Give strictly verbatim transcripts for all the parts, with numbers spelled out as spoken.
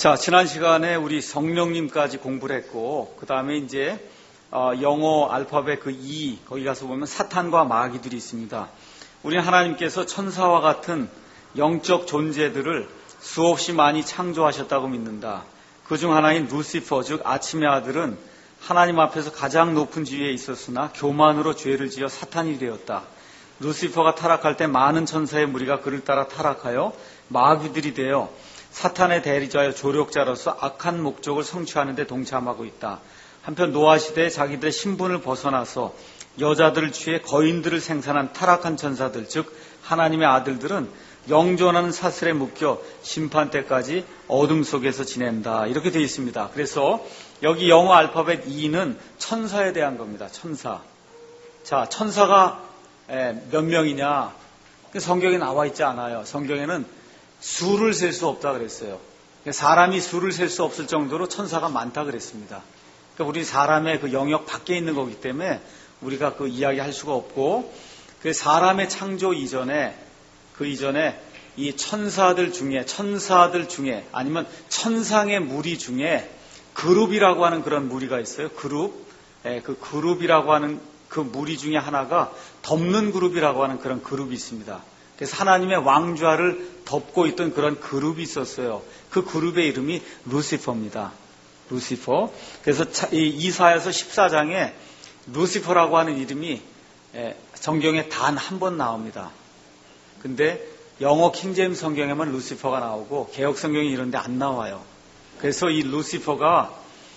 자, 지난 시간에 우리 성령님까지 공부를 했고, 그 다음에 이제 어, 영어 알파벳 그 E, 거기 가서 보면 사탄과 마귀들이 있습니다. 우리는 하나님께서 천사와 같은 영적 존재들을 수없이 많이 창조하셨다고 믿는다. 그중 하나인 루시퍼, 즉 아침의 아들은 하나님 앞에서 가장 높은 지위에 있었으나 교만으로 죄를 지어 사탄이 되었다. 루시퍼가 타락할 때 많은 천사의 무리가 그를 따라 타락하여 마귀들이 되어 사탄의 대리자여 조력자로서 악한 목적을 성취하는 데 동참하고 있다. 한편 노아 시대에 자기들의 신분을 벗어나서 여자들을 취해 거인들을 생산한 타락한 천사들, 즉 하나님의 아들들은 영존하는 사슬에 묶여 심판 때까지 어둠 속에서 지낸다. 이렇게 되어 있습니다. 그래서 여기 영어 알파벳 E는 천사에 대한 겁니다. 천사. 자, 천사가 몇 명이냐? 성경에 나와 있지 않아요. 성경에는 수를 셀 수 없다 그랬어요. 사람이 수를 셀 수 없을 정도로 천사가 많다 그랬습니다. 그러니까 우리 사람의 그 영역 밖에 있는 거기 때문에 우리가 그 이야기할 수가 없고, 그 사람의 창조 이전에 그 이전에 이 천사들 중에 천사들 중에 아니면 천상의 무리 중에 그룹이라고 하는 그런 무리가 있어요. 그룹. 예, 그 그룹이라고 하는 그 무리 중에 하나가 덮는 그룹이라고 하는 그런 그룹이 있습니다. 그래서 하나님의 왕좌를 덮고 있던 그런 그룹이 있었어요. 그 그룹의 이름이 루시퍼입니다. 루시퍼. 그래서 이사야서 십사 장에 루시퍼라고 하는 이름이 성경에 단 한 번 나옵니다. 근데 영어 킹제임스 성경에만 루시퍼가 나오고 개역 성경이 이런 데 안 나와요. 그래서 이 루시퍼가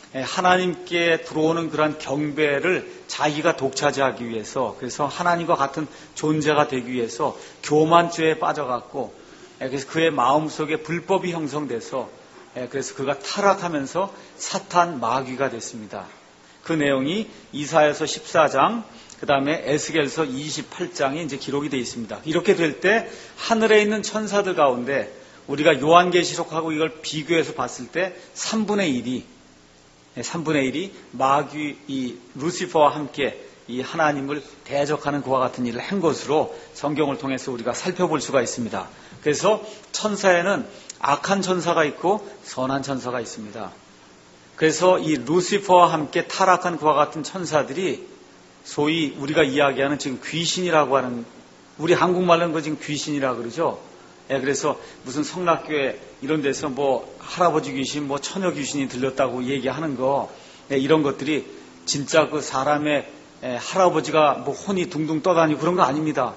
하나님께 들어오는 그런 경배를 자기가 독차지하기 위해서, 그래서 하나님과 같은 존재가 되기 위해서 교만죄에 빠져갔고, 그래서 그의 마음속에 불법이 형성돼서, 그래서 그가 타락하면서 사탄 마귀가 됐습니다. 그 내용이 이사야서 십사 장, 그 다음에 에스겔서 이십팔 장에 이제 기록이 되어 있습니다. 이렇게 될 때 하늘에 있는 천사들 가운데 우리가 요한계시록하고 이걸 비교해서 봤을 때 삼분의 일이 삼분의 일이 마귀, 이 루시퍼와 함께 이 하나님을 대적하는 그와 같은 일을 한 것으로 성경을 통해서 우리가 살펴볼 수가 있습니다. 그래서 천사에는 악한 천사가 있고 선한 천사가 있습니다. 그래서 이 루시퍼와 함께 타락한 그와 같은 천사들이 소위 우리가 이야기하는 지금 귀신이라고 하는, 우리 한국말로는 그 지금 귀신이라고 그러죠. 예, 그래서 무슨 성락교회 이런 데서 뭐 할아버지 귀신, 뭐 처녀 귀신이 들렸다고 얘기하는 거, 예, 이런 것들이 진짜 그 사람의 예, 할아버지가 뭐 혼이 둥둥 떠다니고 그런 거 아닙니다.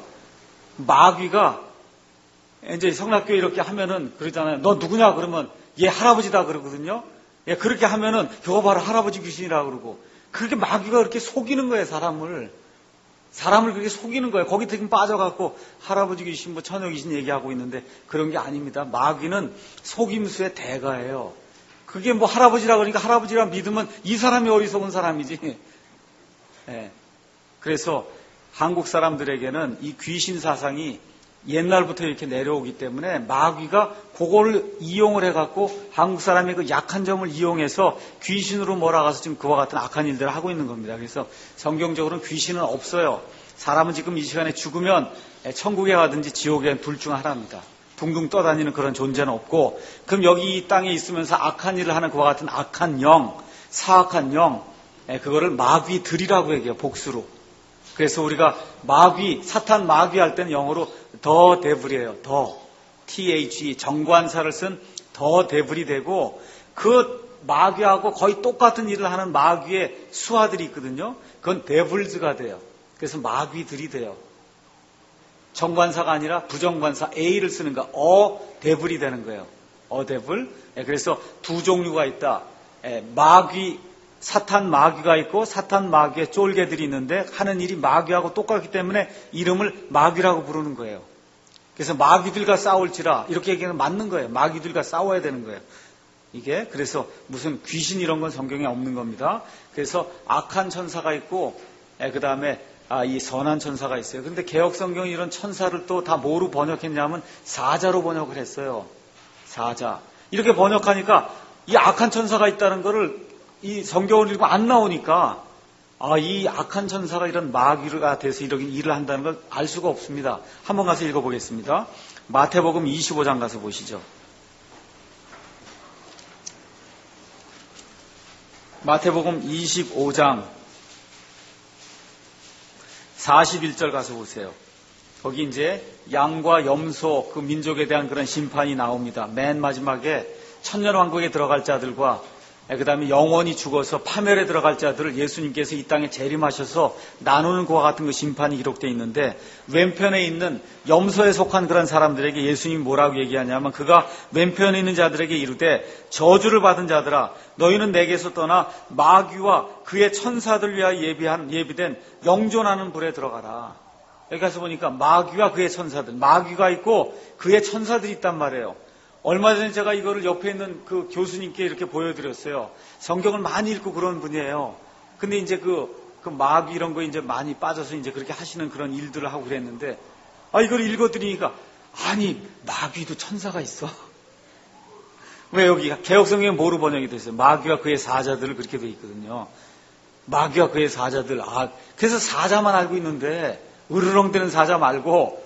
마귀가 이제 성락교회 이렇게 하면은 그러잖아요. 너 누구냐 그러면 얘 할아버지다 그러거든요. 예, 그렇게 하면은 저거 봐라 할아버지 귀신이라고 그러고, 그렇게 마귀가 그렇게 속이는 거예요, 사람을. 사람을 그렇게 속이는 거예요. 거기 지금 빠져갖고 할아버지 귀신, 뭐 처녀 귀신 얘기하고 있는데 그런 게 아닙니다. 마귀는 속임수의 대가예요. 그게 뭐 할아버지라 그러니까 할아버지라 믿으면 이 사람이 어리석은 사람이지. 예. 그래서 한국 사람들에게는 이 귀신 사상이 옛날부터 이렇게 내려오기 때문에 마귀가 그걸 이용을 해갖고 한국 사람의 그 약한 점을 이용해서 귀신으로 몰아가서 지금 그와 같은 악한 일들을 하고 있는 겁니다. 그래서 성경적으로는 귀신은 없어요. 사람은 지금 이 시간에 죽으면 천국에 가든지 지옥에 둘 중 하나입니다. 둥둥 떠다니는 그런 존재는 없고, 그럼 여기 이 땅에 있으면서 악한 일을 하는 그와 같은 악한 영, 사악한 영, 그거를 마귀들이라고 얘기해요, 복수로. 그래서 우리가 마귀, 사탄 마귀 할 때는 영어로 더 데블이에요. 더. T-H-E. 정관사를 쓴 더 데블이 되고, 그 마귀하고 거의 똑같은 일을 하는 마귀의 수하들이 있거든요. 그건 데블즈가 돼요. 그래서 마귀들이 돼요. 정관사가 아니라 부정관사 A를 쓰는 거, 어 데블이 되는 거예요. 어 데블. 그래서 두 종류가 있다. 마귀, 사탄 마귀가 있고 사탄 마귀의 쫄개들이 있는데 하는 일이 마귀하고 똑같기 때문에 이름을 마귀라고 부르는 거예요. 그래서 마귀들과 싸울지라 이렇게 얘기하면 맞는 거예요. 마귀들과 싸워야 되는 거예요. 이게 그래서 무슨 귀신 이런 건 성경에 없는 겁니다. 그래서 악한 천사가 있고 그 다음에 아, 이 선한 천사가 있어요. 그런데 개역 성경이 이런 천사를 또 다 뭐로 번역했냐면 사자로 번역을 했어요. 사자. 이렇게 번역하니까 이 악한 천사가 있다는 거를 이 성경을 읽으면 안 나오니까, 아, 이 악한 천사가 이런 마귀가 돼서 이런 일을 한다는 걸 알 수가 없습니다. 한번 가서 읽어보겠습니다. 마태복음 이십오 장 가서 보시죠. 마태복음 이십오 장 사십일 절 가서 보세요. 거기 이제 양과 염소 그 민족에 대한 그런 심판이 나옵니다. 맨 마지막에 천년왕국에 들어갈 자들과 그 다음에 영원히 죽어서 파멸에 들어갈 자들을 예수님께서 이 땅에 재림하셔서 나누는 것과 같은 그 심판이 기록되어 있는데, 왼편에 있는 염소에 속한 그런 사람들에게 예수님이 뭐라고 얘기하냐면, 그가 왼편에 있는 자들에게 이르되 저주를 받은 자들아, 너희는 내게서 떠나 마귀와 그의 천사들 위하여 예비한 예비된 영존하는 불에 들어가라. 여기 가서 보니까 마귀와 그의 천사들, 마귀가 있고 그의 천사들이 있단 말이에요. 얼마 전에 제가 이거를 옆에 있는 그 교수님께 이렇게 보여드렸어요. 성경을 많이 읽고 그런 분이에요. 근데 이제 그, 그 마귀 이런 거 이제 많이 빠져서 이제 그렇게 하시는 그런 일들을 하고 그랬는데, 아, 이걸 읽어드리니까, 아니, 마귀도 천사가 있어. 왜 여기 개혁성경에 뭐로 번역이 됐어요? 마귀와 그의 사자들을 그렇게 돼 있거든요. 마귀와 그의 사자들. 아, 그래서 사자만 알고 있는데, 으르렁대는 사자 말고,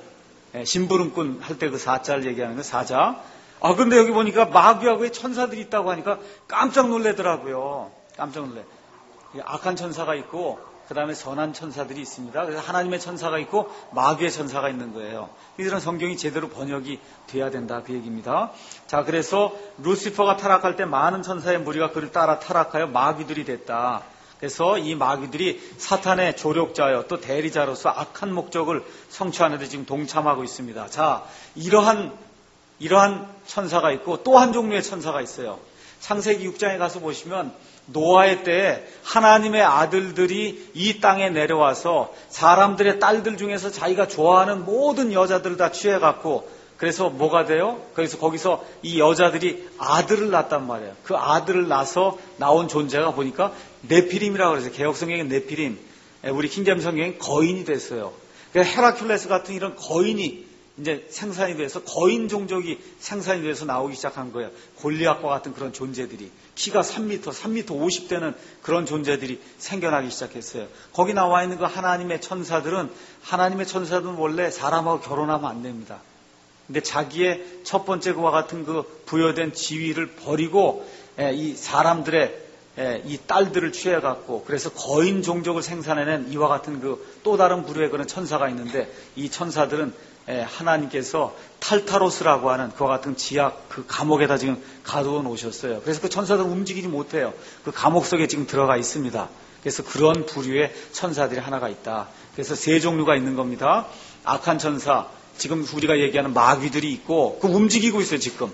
심부름꾼 할 때 그 사자를 얘기하는 거 사자. 아, 근데 여기 보니까 마귀와 그의 천사들이 있다고 하니까 깜짝 놀래더라고요. 깜짝 놀래. 악한 천사가 있고, 그 다음에 선한 천사들이 있습니다. 그래서 하나님의 천사가 있고, 마귀의 천사가 있는 거예요. 이들은 성경이 제대로 번역이 돼야 된다, 그 얘기입니다. 자, 그래서 루시퍼가 타락할 때 많은 천사의 무리가 그를 따라 타락하여 마귀들이 됐다. 그래서 이 마귀들이 사탄의 조력자여 또 대리자로서 악한 목적을 성취하는 데 지금 동참하고 있습니다. 자, 이러한 이러한 천사가 있고 또 한 종류의 천사가 있어요. 창세기 육 장에 가서 보시면 노아의 때에 하나님의 아들들이 이 땅에 내려와서 사람들의 딸들 중에서 자기가 좋아하는 모든 여자들을 다 취해갖고, 그래서 뭐가 돼요? 그래서 거기서 이 여자들이 아들을 낳았단 말이에요. 그 아들을 낳아서 나온 존재가 보니까 네피림이라고 그래서 개혁성경엔 네피림, 우리 킹제임 성경엔 거인이 됐어요. 그래서 헤라큘레스 같은 이런 거인이 이제 생산이 돼서 거인 종족이 생산이 돼서 나오기 시작한 거예요. 골리앗과 같은 그런 존재들이 키가 삼 미터, 삼 미터 오십 되는 그런 존재들이 생겨나기 시작했어요. 거기 나와 있는 그 하나님의 천사들은 하나님의 천사들은 원래 사람하고 결혼하면 안 됩니다. 근데 자기의 첫 번째 그와 같은 그 부여된 지위를 버리고 이 사람들의 이 딸들을 취해갖고, 그래서 거인 종족을 생산해낸 이와 같은 그 또 다른 부류의 그런 천사가 있는데, 이 천사들은 하나님께서 탈타로스라고 하는 그와 같은 지약 그 감옥에다 지금 가두어 놓으셨어요. 그래서 그 천사들은 움직이지 못해요. 그 감옥 속에 지금 들어가 있습니다. 그래서 그런 부류의 천사들이 하나가 있다. 그래서 세 종류가 있는 겁니다. 악한 천사, 지금 우리가 얘기하는 마귀들이 있고, 그 움직이고 있어요, 지금.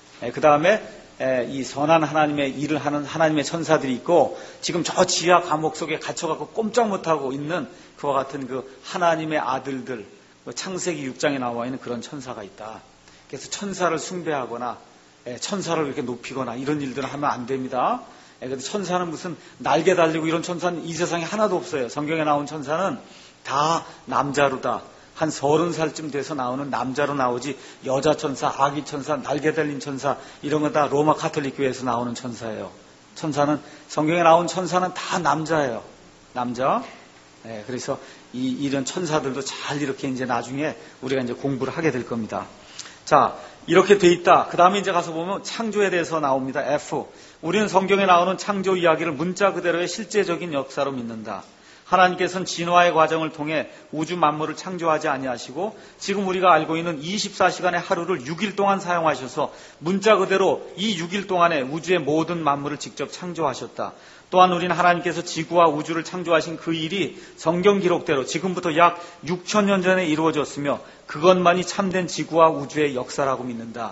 그 다음에 이 선한 하나님의 일을 하는 하나님의 천사들이 있고, 지금 저 지하 감옥 속에 갇혀갖고 꼼짝 못하고 있는 그와 같은 그 하나님의 아들들, 창세기 육 장에 나와 있는 그런 천사가 있다. 그래서 천사를 숭배하거나 천사를 이렇게 높이거나 이런 일들을 하면 안 됩니다. 그런데 천사는 무슨 날개 달리고 이런 천사는 이 세상에 하나도 없어요. 성경에 나온 천사는 다 남자로다. 한 서른 살쯤 돼서 나오는 남자로 나오지, 여자 천사, 아기 천사, 날개 달린 천사 이런 거 다 로마 카톨릭 교회에서 나오는 천사예요. 천사는, 성경에 나온 천사는 다 남자예요. 남자. 네, 그래서 이, 이런 천사들도 잘 이렇게 이제 나중에 우리가 이제 공부를 하게 될 겁니다. 자, 이렇게 돼 있다. 그 다음에 이제 가서 보면 창조에 대해서 나옵니다. F. 우리는 성경에 나오는 창조 이야기를 문자 그대로의 실제적인 역사로 믿는다. 하나님께서는 진화의 과정을 통해 우주 만물을 창조하지 아니하시고, 지금 우리가 알고 있는 이십사 시간의 하루를 육 일 동안 사용하셔서 문자 그대로 이 육 일 동안에 우주의 모든 만물을 직접 창조하셨다. 또한 우리는 하나님께서 지구와 우주를 창조하신 그 일이 성경 기록대로 지금부터 약 육천 년 전에 이루어졌으며, 그것만이 참된 지구와 우주의 역사라고 믿는다.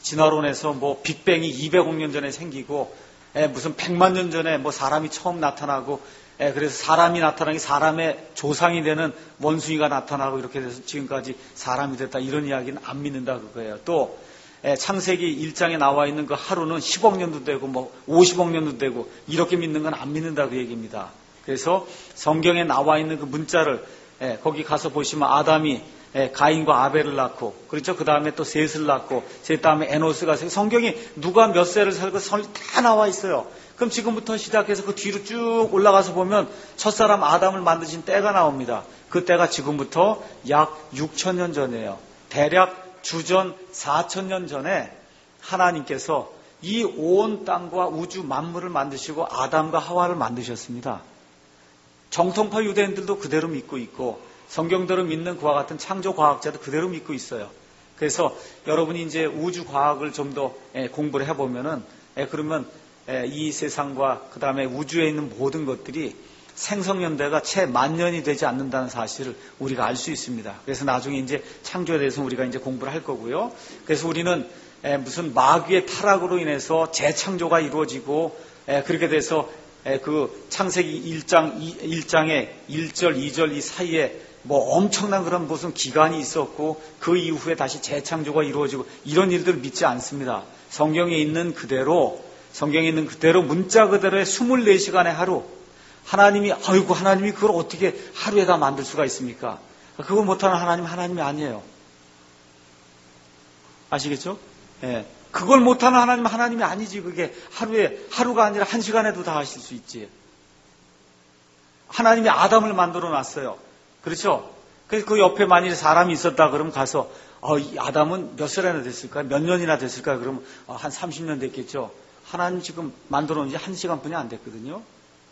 진화론에서 뭐 빅뱅이 이백억 년 전에 생기고, 에, 무슨 백만 년 전에 뭐 사람이 처음 나타나고, 에, 그래서 사람이 나타나기 사람의 조상이 되는 원숭이가 나타나고 이렇게 돼서 지금까지 사람이 됐다, 이런 이야기는 안 믿는다 그거예요. 또 에, 창세기 일 장에 나와 있는 그 하루는 십억 년도 되고 뭐 오십억 년도 되고 이렇게 믿는 건 안 믿는다 그 얘기입니다. 그래서 성경에 나와 있는 그 문자를 에, 거기 가서 보시면 아담이 에, 가인과 아벨을 낳고, 그렇죠? 그 다음에 또 셋을 낳고, 셋 다음에 에노스가, 성경이 누가 몇 세를 살고 다 나와 있어요. 그럼 지금부터 시작해서 그 뒤로 쭉 올라가서 보면 첫사람 아담을 만드신 때가 나옵니다. 그 때가 지금부터 약 육천 년 전이에요. 대략 주전 사천 년 전에 하나님께서 이 온 땅과 우주 만물을 만드시고 아담과 하와를 만드셨습니다. 정통파 유대인들도 그대로 믿고 있고 성경대로 믿는 그와 같은 창조 과학자도 그대로 믿고 있어요. 그래서 여러분이 이제 우주 과학을 좀 더 공부를 해보면은 그러면 이 세상과 그 다음에 우주에 있는 모든 것들이 생성연대가 채 만 년이 되지 않는다는 사실을 우리가 알 수 있습니다. 그래서 나중에 이제 창조에 대해서 우리가 이제 공부를 할 거고요. 그래서 우리는 무슨 마귀의 타락으로 인해서 재창조가 이루어지고 그렇게 돼서 그 창세기 일 장, 일 장의 일 절, 이 절 이 사이에 뭐 엄청난 그런 무슨 기간이 있었고 그 이후에 다시 재창조가 이루어지고 이런 일들을 믿지 않습니다. 성경에 있는 그대로 성경에 있는 그대로 문자 그대로의 이십사 시간의 하루 하나님이 아이고 하나님이 그걸 어떻게 하루에 다 만들 수가 있습니까? 그걸 못하는 하나님 하나님이 아니에요. 아시겠죠? 예. 그걸 못하는 하나님 하나님이 아니지. 그게 하루에 하루가 아니라 한 시간에도 다 하실 수 있지. 하나님이 아담을 만들어 놨어요. 그렇죠? 그래서 그 옆에 만일 사람이 있었다 그러면 가서 어, 이 아담은 몇 살이나 됐을까? 몇 년이나 됐을까? 그러면 어, 한 삼십 년 됐겠죠. 하나님 지금 만들어 놓은 지 한 시간뿐이 안 됐거든요.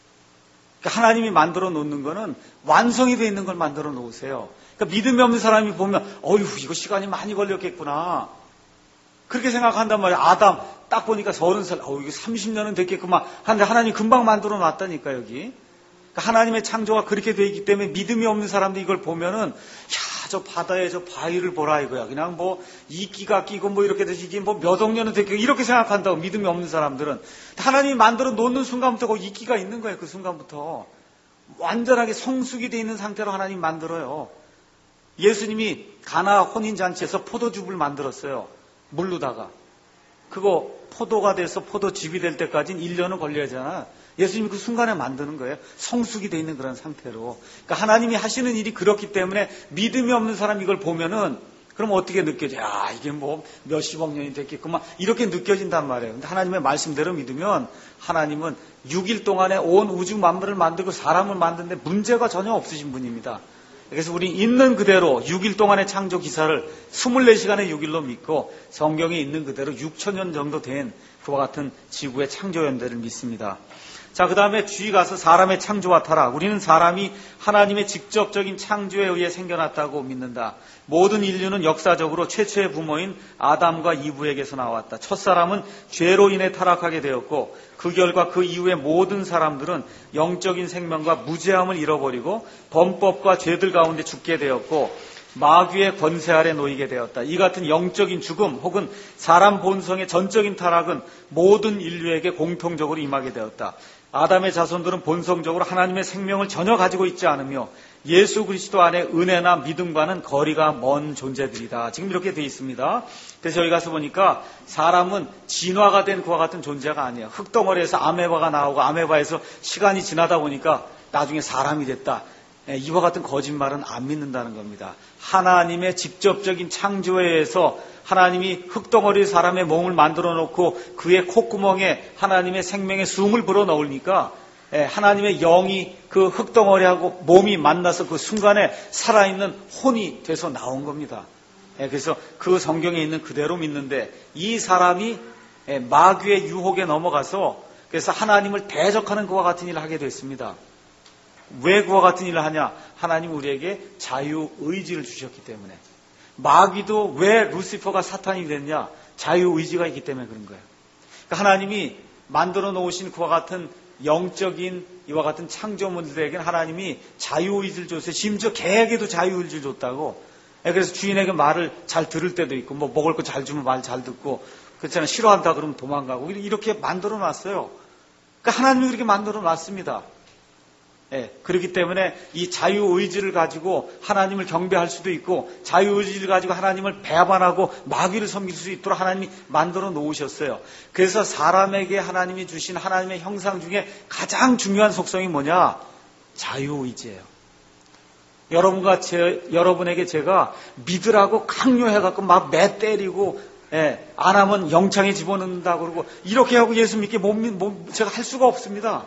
그러니까 하나님이 만들어 놓는 거는 완성이 되어 있는 걸 만들어 놓으세요. 그러니까 믿음이 없는 사람이 보면 어휴 이거 시간이 많이 걸렸겠구나. 그렇게 생각한단 말이에요. 아담 딱 보니까 서른 살, 어 이거 삼십 년은 됐겠구만. 하는데 하나님 금방 만들어 놨다니까 여기. 그러니까 하나님의 창조가 그렇게 되어 있기 때문에 믿음이 없는 사람들이 이걸 보면은 야 저 바다에 저 바위를 보라 이거야. 그냥 뭐 이끼가 끼고 뭐 이렇게 돼서 이게 뭐 몇 억 년은 됐겠고 이렇게 생각한다고 믿음이 없는 사람들은. 하나님이 만들어 놓는 순간부터 거기 이끼가 있는 거예요. 그 순간부터. 완전하게 성숙이 되어 있는 상태로 하나님 만들어요. 예수님이 가나 혼인잔치에서 포도즙을 만들었어요. 물로다가. 그거 포도가 돼서 포도즙이 될 때까지는 일 년은 걸려야 하잖아. 예수님이 그 순간에 만드는 거예요. 성숙이 되어 있는 그런 상태로. 그러니까 하나님이 하시는 일이 그렇기 때문에 믿음이 없는 사람 이걸 보면은 그럼 어떻게 느껴져? 야, 이게 뭐 몇십억 년이 됐겠구만. 이렇게 느껴진단 말이에요. 근데 하나님의 말씀대로 믿으면 하나님은 육 일 동안에 온 우주 만물을 만들고 사람을 만드는데 문제가 전혀 없으신 분입니다. 그래서 우리 있는 그대로 육 일 동안의 창조 기사를 이십사 시간의 육 일로 믿고 성경에 있는 그대로 육천 년 정도 된 그와 같은 지구의 창조 연대를 믿습니다. 자, 그 다음에 주의 가서 사람의 창조와 타락. 우리는 사람이 하나님의 직접적인 창조에 의해 생겨났다고 믿는다. 모든 인류는 역사적으로 최초의 부모인 아담과 이브에게서 나왔다. 첫사람은 죄로 인해 타락하게 되었고 그 결과 그 이후에 모든 사람들은 영적인 생명과 무죄함을 잃어버리고 범법과 죄들 가운데 죽게 되었고 마귀의 권세 아래 놓이게 되었다. 이 같은 영적인 죽음 혹은 사람 본성의 전적인 타락은 모든 인류에게 공통적으로 임하게 되었다. 아담의 자손들은 본성적으로 하나님의 생명을 전혀 가지고 있지 않으며 예수 그리스도 안에 은혜나 믿음과는 거리가 먼 존재들이다. 지금 이렇게 되어 있습니다. 그래서 여기 가서 보니까 사람은 진화가 된 그와 같은 존재가 아니에요. 흙덩어리에서 아메바가 나오고 아메바에서 시간이 지나다 보니까 나중에 사람이 됐다. 이와 같은 거짓말은 안 믿는다는 겁니다. 하나님의 직접적인 창조에 의해서 하나님이 흙덩어리 사람의 몸을 만들어 놓고 그의 콧구멍에 하나님의 생명의 숨을 불어 넣으니까 하나님의 영이 그 흙덩어리하고 몸이 만나서 그 순간에 살아있는 혼이 돼서 나온 겁니다. 그래서 그 성경에 있는 그대로 믿는데 이 사람이 마귀의 유혹에 넘어가서 그래서 하나님을 대적하는 그와 같은 일을 하게 됐습니다. 왜 그와 같은 일을 하냐? 하나님 우리에게 자유의지를 주셨기 때문에. 마귀도 왜 루시퍼가 사탄이 됐냐? 자유의지가 있기 때문에 그런 거예요. 그러니까 하나님이 만들어 놓으신 그와 같은 영적인 이와 같은 창조물들에게는 하나님이 자유의지를 줬어요. 심지어 개에게도 자유의지를 줬다고. 그래서 주인에게 말을 잘 들을 때도 있고 뭐 먹을 거 잘 주면 말 잘 듣고 그렇잖아요. 싫어한다 그러면 도망가고 이렇게 만들어 놨어요. 그러니까 하나님이 그렇게 만들어 놨습니다. 예, 그렇기 때문에 이 자유의지를 가지고 하나님을 경배할 수도 있고 자유의지를 가지고 하나님을 배반하고 마귀를 섬길 수 있도록 하나님이 만들어 놓으셨어요. 그래서 사람에게 하나님이 주신 하나님의 형상 중에 가장 중요한 속성이 뭐냐? 자유의지예요. 여러분과 제, 여러분에게 제가 믿으라고 강요해갖고 막 매 때리고 예, 안 하면 영창에 집어넣는다 그러고 이렇게 하고 예수 믿게 못, 못, 제가 할 수가 없습니다.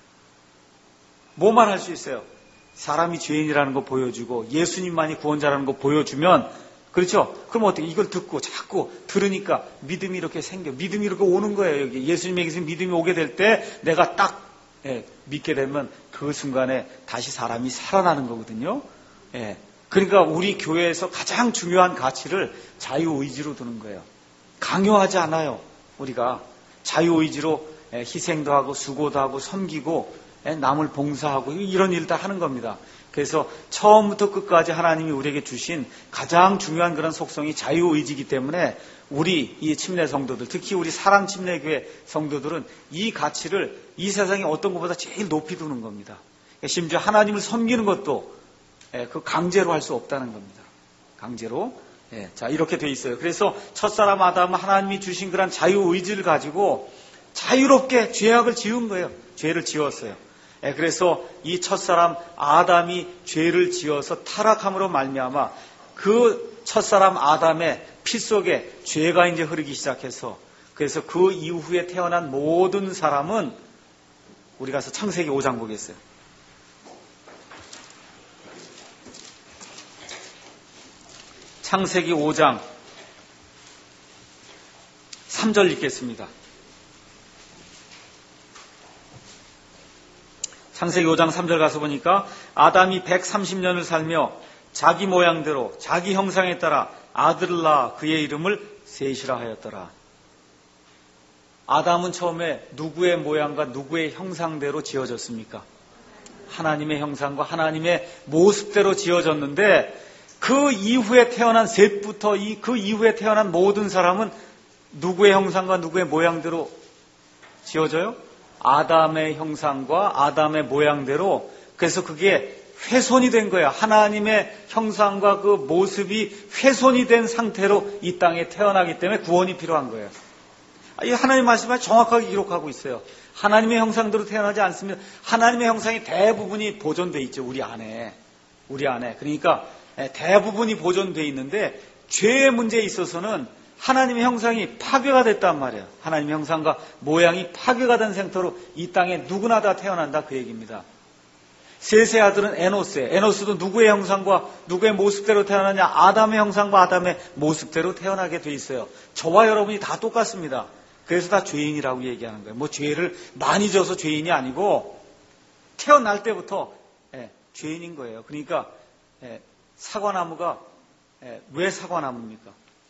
뭐만 할 수 있어요? 사람이 죄인이라는 거 보여주고 예수님만이 구원자라는 거 보여주면 그렇죠? 그럼 어떻게 이걸 듣고 자꾸 들으니까 믿음이 이렇게 생겨. 믿음이 이렇게 오는 거예요. 여기 예수님에게서 믿음이 오게 될 때 내가 딱 예, 믿게 되면 그 순간에 다시 사람이 살아나는 거거든요. 예, 그러니까 우리 교회에서 가장 중요한 가치를 자유의지로 두는 거예요. 강요하지 않아요. 우리가 자유의지로 예, 희생도 하고 수고도 하고 섬기고 예, 남을 봉사하고 이런 일을 다 하는 겁니다. 그래서 처음부터 끝까지 하나님이 우리에게 주신 가장 중요한 그런 속성이 자유의지이기 때문에 우리 이 침례 성도들, 특히 우리 사랑 침례교회 성도들은 이 가치를 이 세상에 어떤 것보다 제일 높이 두는 겁니다. 심지어 하나님을 섬기는 것도 그 강제로 할 수 없다는 겁니다. 강제로. 예, 자, 이렇게 돼 있어요. 그래서 첫사람 아담은 하나님이 주신 그런 자유의지를 가지고 자유롭게 죄악을 지은 거예요. 죄를 지었어요. 예, 그래서 이 첫사람 아담이 죄를 지어서 타락함으로 말미암아 그 첫사람 아담의 피 속에 죄가 이제 흐르기 시작해서 그래서 그 이후에 태어난 모든 사람은 우리 가서 창세기 오 장 보겠어요. 창세기 오 장 삼 절 읽겠습니다. 창세기 오 장 삼 절 가서 보니까 아담이 백삼십 년을 살며 자기 모양대로 자기 형상에 따라 아들을 낳아 그의 이름을 셋이라 하였더라. 아담은 처음에 누구의 모양과 누구의 형상대로 지어졌습니까? 하나님의 형상과 하나님의 모습대로 지어졌는데 그 이후에 태어난 셋부터 이, 그 이후에 태어난 모든 사람은 누구의 형상과 누구의 모양대로 지어져요? 아담의 형상과 아담의 모양대로. 그래서 그게 훼손이 된 거야. 하나님의 형상과 그 모습이 훼손이 된 상태로 이 땅에 태어나기 때문에 구원이 필요한 거예요. 이 하나님 말씀을 정확하게 기록하고 있어요. 하나님의 형상대로 태어나지 않습니다. 하나님의 형상이 대부분이 보존돼 있죠. 우리 안에. 우리 안에. 그러니까 대부분이 보존돼 있는데 죄의 문제에 있어서는 하나님의 형상이 파괴가 됐단 말이에요. 하나님의 형상과 모양이 파괴가 된 상태로 이 땅에 누구나 다 태어난다 그 얘기입니다. 셋의 아들은 에노스예요. 에노스도 누구의 형상과 누구의 모습대로 태어나냐? 아담의 형상과 아담의 모습대로 태어나게 돼 있어요. 저와 여러분이 다 똑같습니다. 그래서 다 죄인이라고 얘기하는 거예요. 뭐 죄를 많이 져서 죄인이 아니고 태어날 때부터 예, 죄인인 거예요. 그러니까 예, 사과나무가 예, 왜 사과나무입니까?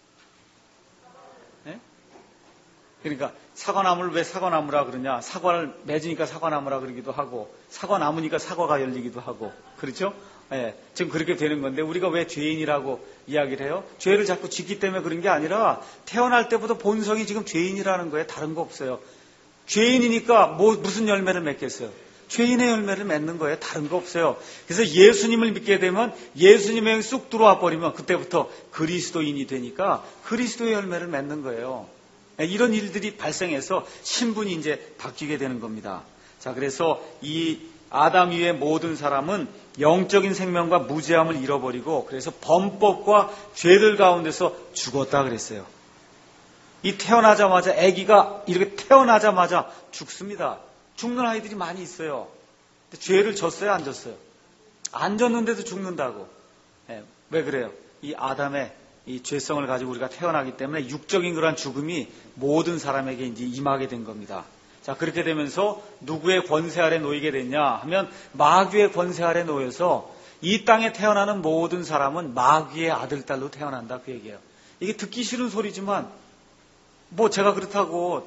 예? 그러니까 사과나무를 왜 사과나무라 그러냐? 사과를 맺으니까 사과나무라 그러기도 하고 사과나무니까 사과가 열리기도 하고 그렇죠? 예, 지금 그렇게 되는 건데 우리가 왜 죄인이라고 이야기를 해요? 죄를 자꾸 짓기 때문에 그런 게 아니라 태어날 때부터 본성이 지금 죄인이라는 거예요. 다른 거 없어요. 죄인이니까 뭐 무슨 열매를 맺겠어요? 죄인의 열매를 맺는 거예요. 다른 거 없어요. 그래서 예수님을 믿게 되면 예수님에 쑥 들어와 버리면 그때부터 그리스도인이 되니까 그리스도의 열매를 맺는 거예요. 이런 일들이 발생해서 신분이 이제 바뀌게 되는 겁니다. 자, 그래서 이 아담 이후의 모든 사람은 영적인 생명과 무죄함을 잃어버리고 그래서 범법과 죄들 가운데서 죽었다 그랬어요. 이 태어나자마자 아기가 이렇게 태어나자마자 죽습니다. 죽는 아이들이 많이 있어요. 근데 죄를 졌어요, 안 졌어요? 안 졌는데도 죽는다고. 네, 왜 그래요? 이 아담의 이 죄성을 가지고 우리가 태어나기 때문에 육적인 그러한 죽음이 모든 사람에게 이제 임하게 된 겁니다. 자, 그렇게 되면서 누구의 권세 아래 놓이게 됐냐 하면 마귀의 권세 아래 놓여서 이 땅에 태어나는 모든 사람은 마귀의 아들, 딸로 태어난다 그 얘기예요. 이게 듣기 싫은 소리지만 뭐 제가 그렇다고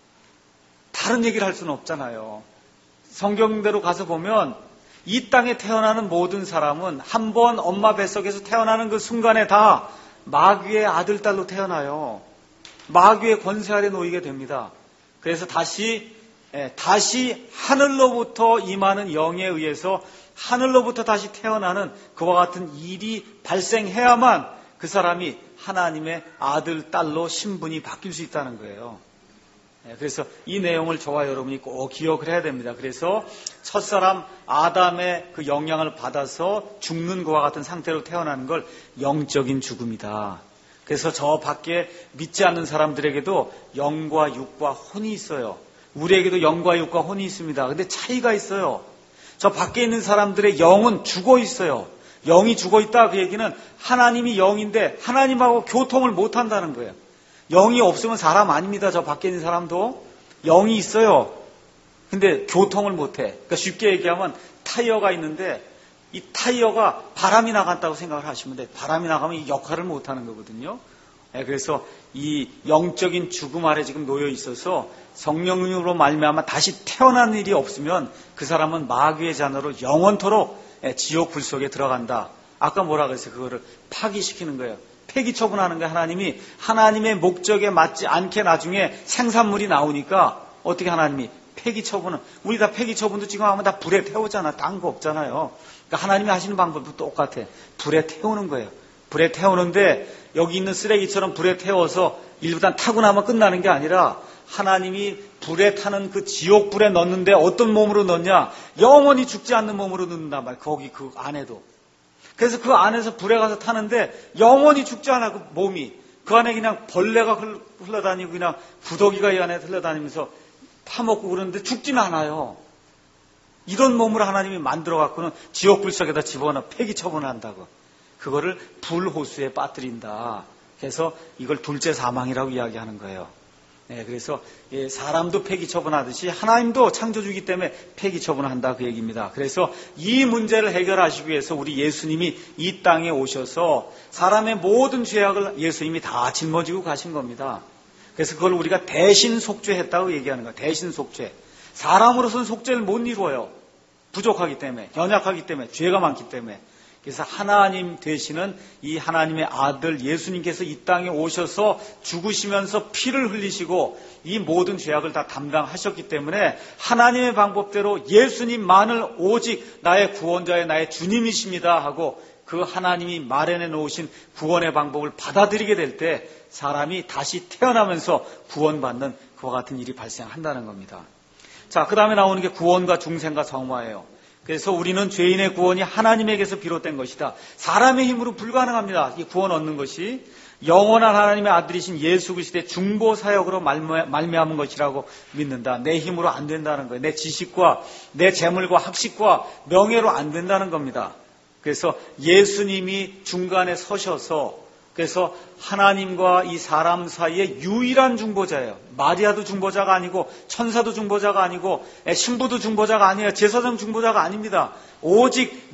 다른 얘기를 할 수는 없잖아요. 성경대로 가서 보면 이 땅에 태어나는 모든 사람은 한 번 엄마 뱃속에서 태어나는 그 순간에 다 마귀의 아들, 딸로 태어나요. 마귀의 권세 아래 놓이게 됩니다. 그래서 다시 예, 다시 하늘로부터 임하는 영에 의해서 하늘로부터 다시 태어나는 그와 같은 일이 발생해야만 그 사람이 하나님의 아들, 딸로 신분이 바뀔 수 있다는 거예요. 예, 그래서 이 내용을 저와 여러분이 꼭 기억을 해야 됩니다. 그래서 첫사람 아담의 그 영향을 받아서 죽는 그와 같은 상태로 태어나는 걸 영적인 죽음이다. 그래서 저 밖에 믿지 않는 사람들에게도 영과 육과 혼이 있어요. 우리에게도 영과 육과 혼이 있습니다. 근데 차이가 있어요. 저 밖에 있는 사람들의 영은 죽어 있어요. 영이 죽어있다 그 얘기는 하나님이 영인데 하나님하고 교통을 못한다는 거예요. 영이 없으면 사람 아닙니다. 저 밖에 있는 사람도 영이 있어요. 근데 교통을 못해. 그러니까 쉽게 얘기하면 타이어가 있는데 이 타이어가 바람이 나갔다고 생각을 하시면 돼요. 바람이 나가면 이 역할을 못하는 거거든요. 그래서 이 영적인 죽음 아래 지금 놓여 있어서 성령님으로 말미암아 다시 태어난 일이 없으면 그 사람은 마귀의 자녀로 영원토록 지옥 불 속에 들어간다. 아까 뭐라 그랬어요? 그거를 파기시키는 거예요. 폐기 처분하는 거예요. 하나님이 하나님의 목적에 맞지 않게 나중에 생산물이 나오니까 어떻게 하나님이 폐기 처분은 우리 다 폐기 처분도 지금 하면 다 불에 태우잖아. 딴 거 없잖아요. 그러니까 하나님이 하시는 방법도 똑같아. 불에 태우는 거예요. 불에 태우는데 여기 있는 쓰레기처럼 불에 태워서 일단 타고 나면 끝나는 게 아니라 하나님이 불에 타는 그 지옥 불에 넣는데 어떤 몸으로 넣냐? 영원히 죽지 않는 몸으로 넣는단 말이에요. 거기 그 안에도. 그래서 그 안에서 불에 가서 타는데 영원히 죽지 않아 그 몸이. 그 안에 그냥 벌레가 흘러다니고 그냥 구더기가 이 안에 흘러다니면서 파먹고 그러는데 죽지는 않아요. 이런 몸으로 하나님이 만들어 갖고는 지옥 불 속에다 집어넣어 폐기 처분한다고. 그거를 불호수에 빠뜨린다. 그래서 이걸 둘째 사망이라고 이야기하는 거예요. 네, 그래서 사람도 폐기 처분하듯이 하나님도 창조주기 때문에 폐기 처분한다 그 얘기입니다. 그래서 이 문제를 해결하시기 위해서 우리 예수님이 이 땅에 오셔서 사람의 모든 죄악을 예수님이 다 짊어지고 가신 겁니다. 그래서 그걸 우리가 대신 속죄했다고 얘기하는 거예요. 대신 속죄. 사람으로서는 속죄를 못 이루어요. 부족하기 때문에, 연약하기 때문에, 죄가 많기 때문에. 그래서 하나님 되시는 이 하나님의 아들 예수님께서 이 땅에 오셔서 죽으시면서 피를 흘리시고 이 모든 죄악을 다 담당하셨기 때문에 하나님의 방법대로 예수님만을 오직 나의 구원자의 나의 주님이십니다 하고 그 하나님이 마련해 놓으신 구원의 방법을 받아들이게 될 때 사람이 다시 태어나면서 구원받는 그와 같은 일이 발생한다는 겁니다. 자, 그 다음에 나오는 게 구원과 중생과 성화예요. 그래서 우리는 죄인의 구원이 하나님에게서 비롯된 것이다. 사람의 힘으로 불가능합니다. 이 구원 얻는 것이 영원한 하나님의 아들이신 예수 그리스도의 중보 사역으로 말미암은 것이라고 믿는다. 내 힘으로 안 된다는 거예요. 내 지식과 내 재물과 학식과 명예로 안 된다는 겁니다. 그래서 예수님이 중간에 서셔서 그래서 하나님과 이 사람 사이에 유일한 중보자예요. 마리아도 중보자가 아니고 천사도 중보자가 아니고 신부도 중보자가 아니에요. 제사장 중보자가 아닙니다. 오직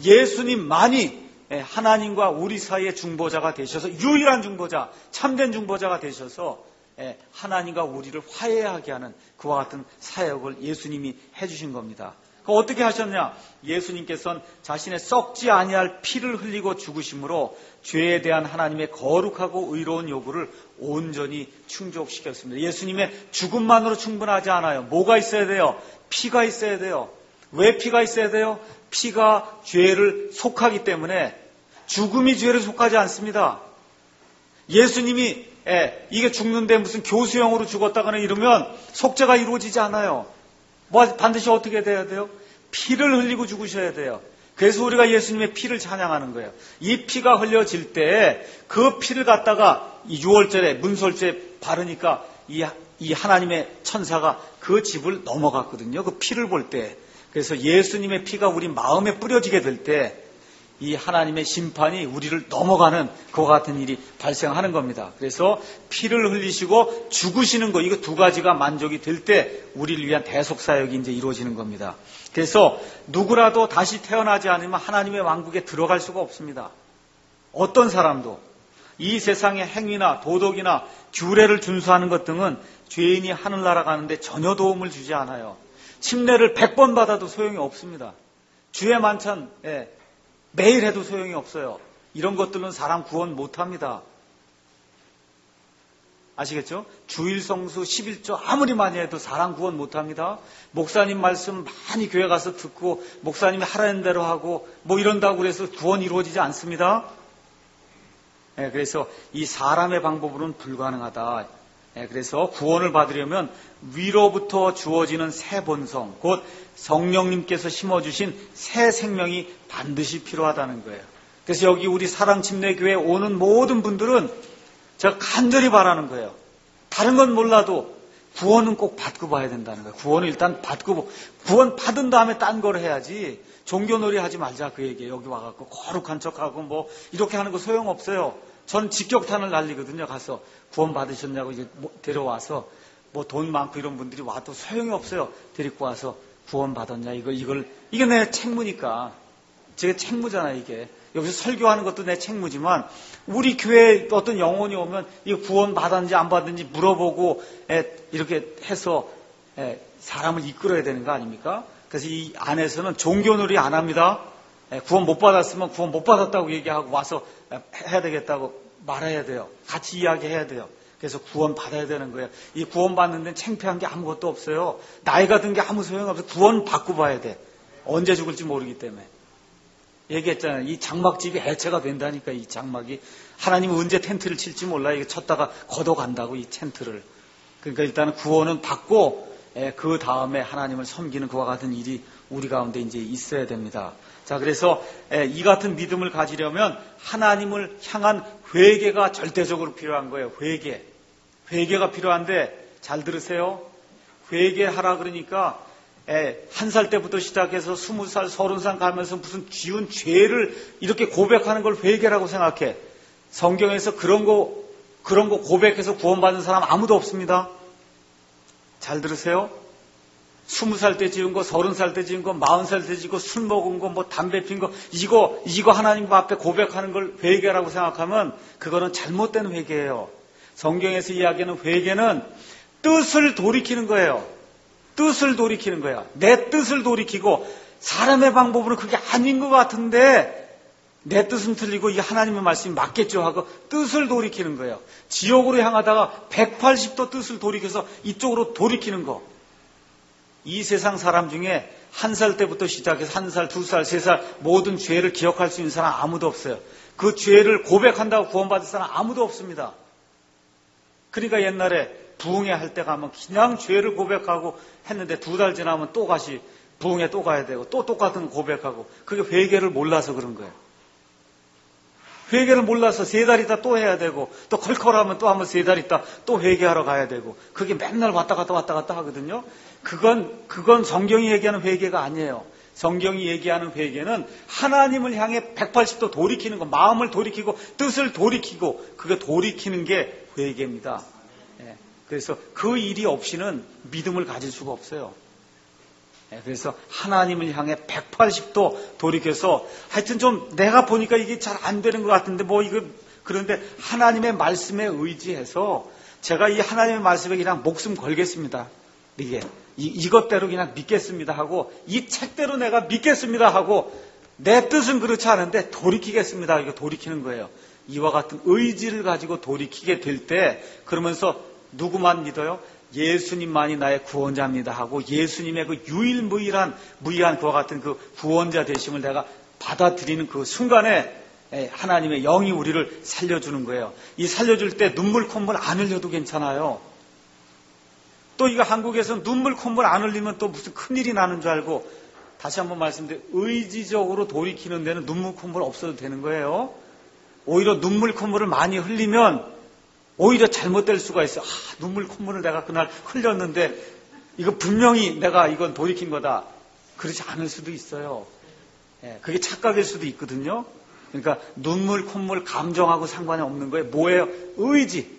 예수님만이 하나님과 우리 사이의 중보자가 되셔서 유일한 중보자, 참된 중보자가 되셔서 하나님과 우리를 화해하게 하는 그와 같은 사역을 예수님이 해주신 겁니다. 어떻게 하셨냐? 예수님께서는 자신의 썩지 아니할 피를 흘리고 죽으심으로 죄에 대한 하나님의 거룩하고 의로운 요구를 온전히 충족시켰습니다. 예수님의 죽음만으로 충분하지 않아요. 뭐가 있어야 돼요? 피가 있어야 돼요. 왜 피가 있어야 돼요? 피가 죄를 속하기 때문에 죽음이 죄를 속하지 않습니다. 예수님이 예, 이게 죽는데 무슨 교수형으로 죽었다거나 이러면 속죄가 이루어지지 않아요. 뭐 반드시 어떻게 돼야 돼요? 피를 흘리고 죽으셔야 돼요. 그래서 우리가 예수님의 피를 찬양하는 거예요. 이 피가 흘려질 때 그 피를 갖다가 이 유월절에 문설주에 바르니까 이, 이 하나님의 천사가 그 집을 넘어갔거든요. 그 피를 볼 때. 그래서 예수님의 피가 우리 마음에 뿌려지게 될 때 이 하나님의 심판이 우리를 넘어가는 그와 같은 일이 발생하는 겁니다. 그래서 피를 흘리시고 죽으시는 것, 이거 두 가지가 만족이 될 때 우리를 위한 대속사역이 이제 이루어지는 겁니다. 그래서 누구라도 다시 태어나지 않으면 하나님의 왕국에 들어갈 수가 없습니다. 어떤 사람도 이 세상의 행위나 도덕이나 규례를 준수하는 것 등은 죄인이 하늘나라 가는데 전혀 도움을 주지 않아요. 침례를 백 번 받아도 소용이 없습니다. 주의 만찬 예, 매일 해도 소용이 없어요. 이런 것들은 사람 구원 못합니다. 아시겠죠? 주일 성수 십일조 아무리 많이 해도 사람 구원 못합니다. 목사님 말씀 많이 교회 가서 듣고 목사님이 하라는 대로 하고 뭐 이런다고 그래서 구원 이루어지지 않습니다. 예, 그래서 이 사람의 방법으로는 불가능하다. 예, 그래서 구원을 받으려면 위로부터 주어지는 새 본성, 곧 성령님께서 심어주신 새 생명이 반드시 필요하다는 거예요. 그래서 여기 우리 사랑침례교회에 오는 모든 분들은 제가 간절히 바라는 거예요. 다른 건 몰라도 구원은 꼭 받고 봐야 된다는 거예요. 구원을 일단 받고, 구원 받은 다음에 딴 걸 해야지 종교놀이 하지 말자 그 얘기예요. 여기 와갖고 거룩한 척하고 뭐 이렇게 하는 거 소용없어요. 전 직격탄을 날리거든요. 가서 구원 받으셨냐고 이제 데려와서 뭐 돈 많고 이런 분들이 와도 소용이 없어요. 데리고 와서 구원 받았냐 이걸 이걸 이게 내 책무니까. 제가 책무잖아요. 이게 여기서 설교하는 것도 내 책무지만 우리 교회에 어떤 영혼이 오면 이거 구원 받았는지 안 받았는지 물어보고 에, 이렇게 해서 에, 사람을 이끌어야 되는 거 아닙니까? 그래서 이 안에서는 종교놀이 안 합니다. 에, 구원 못 받았으면 구원 못 받았다고 얘기하고 와서 에, 해야 되겠다고 말해야 돼요. 같이 이야기해야 돼요. 그래서 구원 받아야 되는 거예요. 이 구원 받는 데는 창피한 게 아무것도 없어요. 나이가 든 게 아무 소용 없어요. 구원 받고 봐야 돼. 언제 죽을지 모르기 때문에. 얘기했잖아요. 이 장막집이 해체가 된다니까. 이 장막이 하나님은 언제 텐트를 칠지 몰라. 이게 쳤다가 걷어간다고 이 텐트를. 그러니까 일단은 구원은 받고 그 다음에 하나님을 섬기는 그와 같은 일이 우리 가운데 이제 있어야 됩니다. 자, 그래서 이 같은 믿음을 가지려면 하나님을 향한 회개가 절대적으로 필요한 거예요. 회개. 회개가 필요한데 잘 들으세요. 회개하라 그러니까 한 살 때부터 시작해서 스무 살, 서른 살 가면서 무슨 지은 죄를 이렇게 고백하는 걸 회개라고 생각해. 성경에서 그런 거, 그런 거 고백해서 구원받는 사람 아무도 없습니다. 잘 들으세요. 스무 살 때 지은 거, 서른 살 때 지은 거, 마흔 살 때 지은 거, 술 먹은 거, 뭐 담배 핀 거, 이거, 이거 하나님 앞에 고백하는 걸 회개라고 생각하면 그거는 잘못된 회개예요. 성경에서 이야기하는 회개는 뜻을 돌이키는 거예요. 뜻을 돌이키는 거야. 내 뜻을 돌이키고 사람의 방법으로 그게 아닌 것 같은데 내 뜻은 틀리고 이 하나님의 말씀이 맞겠죠 하고 뜻을 돌이키는 거예요. 지옥으로 향하다가 백팔십 도 뜻을 돌이켜서 이쪽으로 돌이키는 거. 이 세상 사람 중에 한 살 때부터 시작해서 한 살, 두 살, 세 살 모든 죄를 기억할 수 있는 사람 아무도 없어요. 그 죄를 고백한다고 구원받을 사람 아무도 없습니다. 그러니까 옛날에 부흥회 할 때 가면 그냥 죄를 고백하고 했는데 두 달 지나면 또 다시 부흥회 또 가야 되고 또 똑같은 고백하고 그게 회개를 몰라서 그런 거예요. 회개를 몰라서 세 달 있다 또 해야 되고 또 컬컬하면 또 한번 세 달 있다 또 회개하러 가야 되고 그게 맨날 왔다 갔다 왔다 갔다 하거든요. 그건 그건 성경이 얘기하는 회개가 아니에요. 성경이 얘기하는 회개는 하나님을 향해 백팔십 도 돌이키는 거, 마음을 돌이키고 뜻을 돌이키고 그게 돌이키는 게 회개입니다. 그래서 그 일이 없이는 믿음을 가질 수가 없어요. 그래서 하나님을 향해 백팔십 도 돌이켜서 하여튼 좀 내가 보니까 이게 잘 안 되는 것 같은데 뭐 이거 그런데 하나님의 말씀에 의지해서 제가 이 하나님의 말씀에 그냥 목숨 걸겠습니다. 이게 이, 이것대로 그냥 믿겠습니다 하고 이 책대로 내가 믿겠습니다 하고 내 뜻은 그렇지 않은데 돌이키겠습니다. 이거 돌이키는 거예요. 이와 같은 의지를 가지고 돌이키게 될 때 그러면서 누구만 믿어요? 예수님만이 나의 구원자입니다 하고 예수님의 그 유일무이한 무이한 그와 같은 그 구원자 되심을 내가 받아들이는 그 순간에 하나님의 영이 우리를 살려주는 거예요. 이 살려줄 때 눈물 콧물 안 흘려도 괜찮아요. 또 이거 한국에서 눈물 콧물 안 흘리면 또 무슨 큰일이 나는 줄 알고 다시 한번 말씀드려 의지적으로 돌이키는 데는 눈물 콧물 없어도 되는 거예요. 오히려 눈물 콧물을 많이 흘리면 오히려 잘못될 수가 있어. 아, 눈물 콧물을 내가 그날 흘렸는데 이거 분명히 내가 이건 돌이킨 거다. 그렇지 않을 수도 있어요. 예, 그게 착각일 수도 있거든요. 그러니까 눈물 콧물 감정하고 상관이 없는 거예요. 뭐예요? 의지.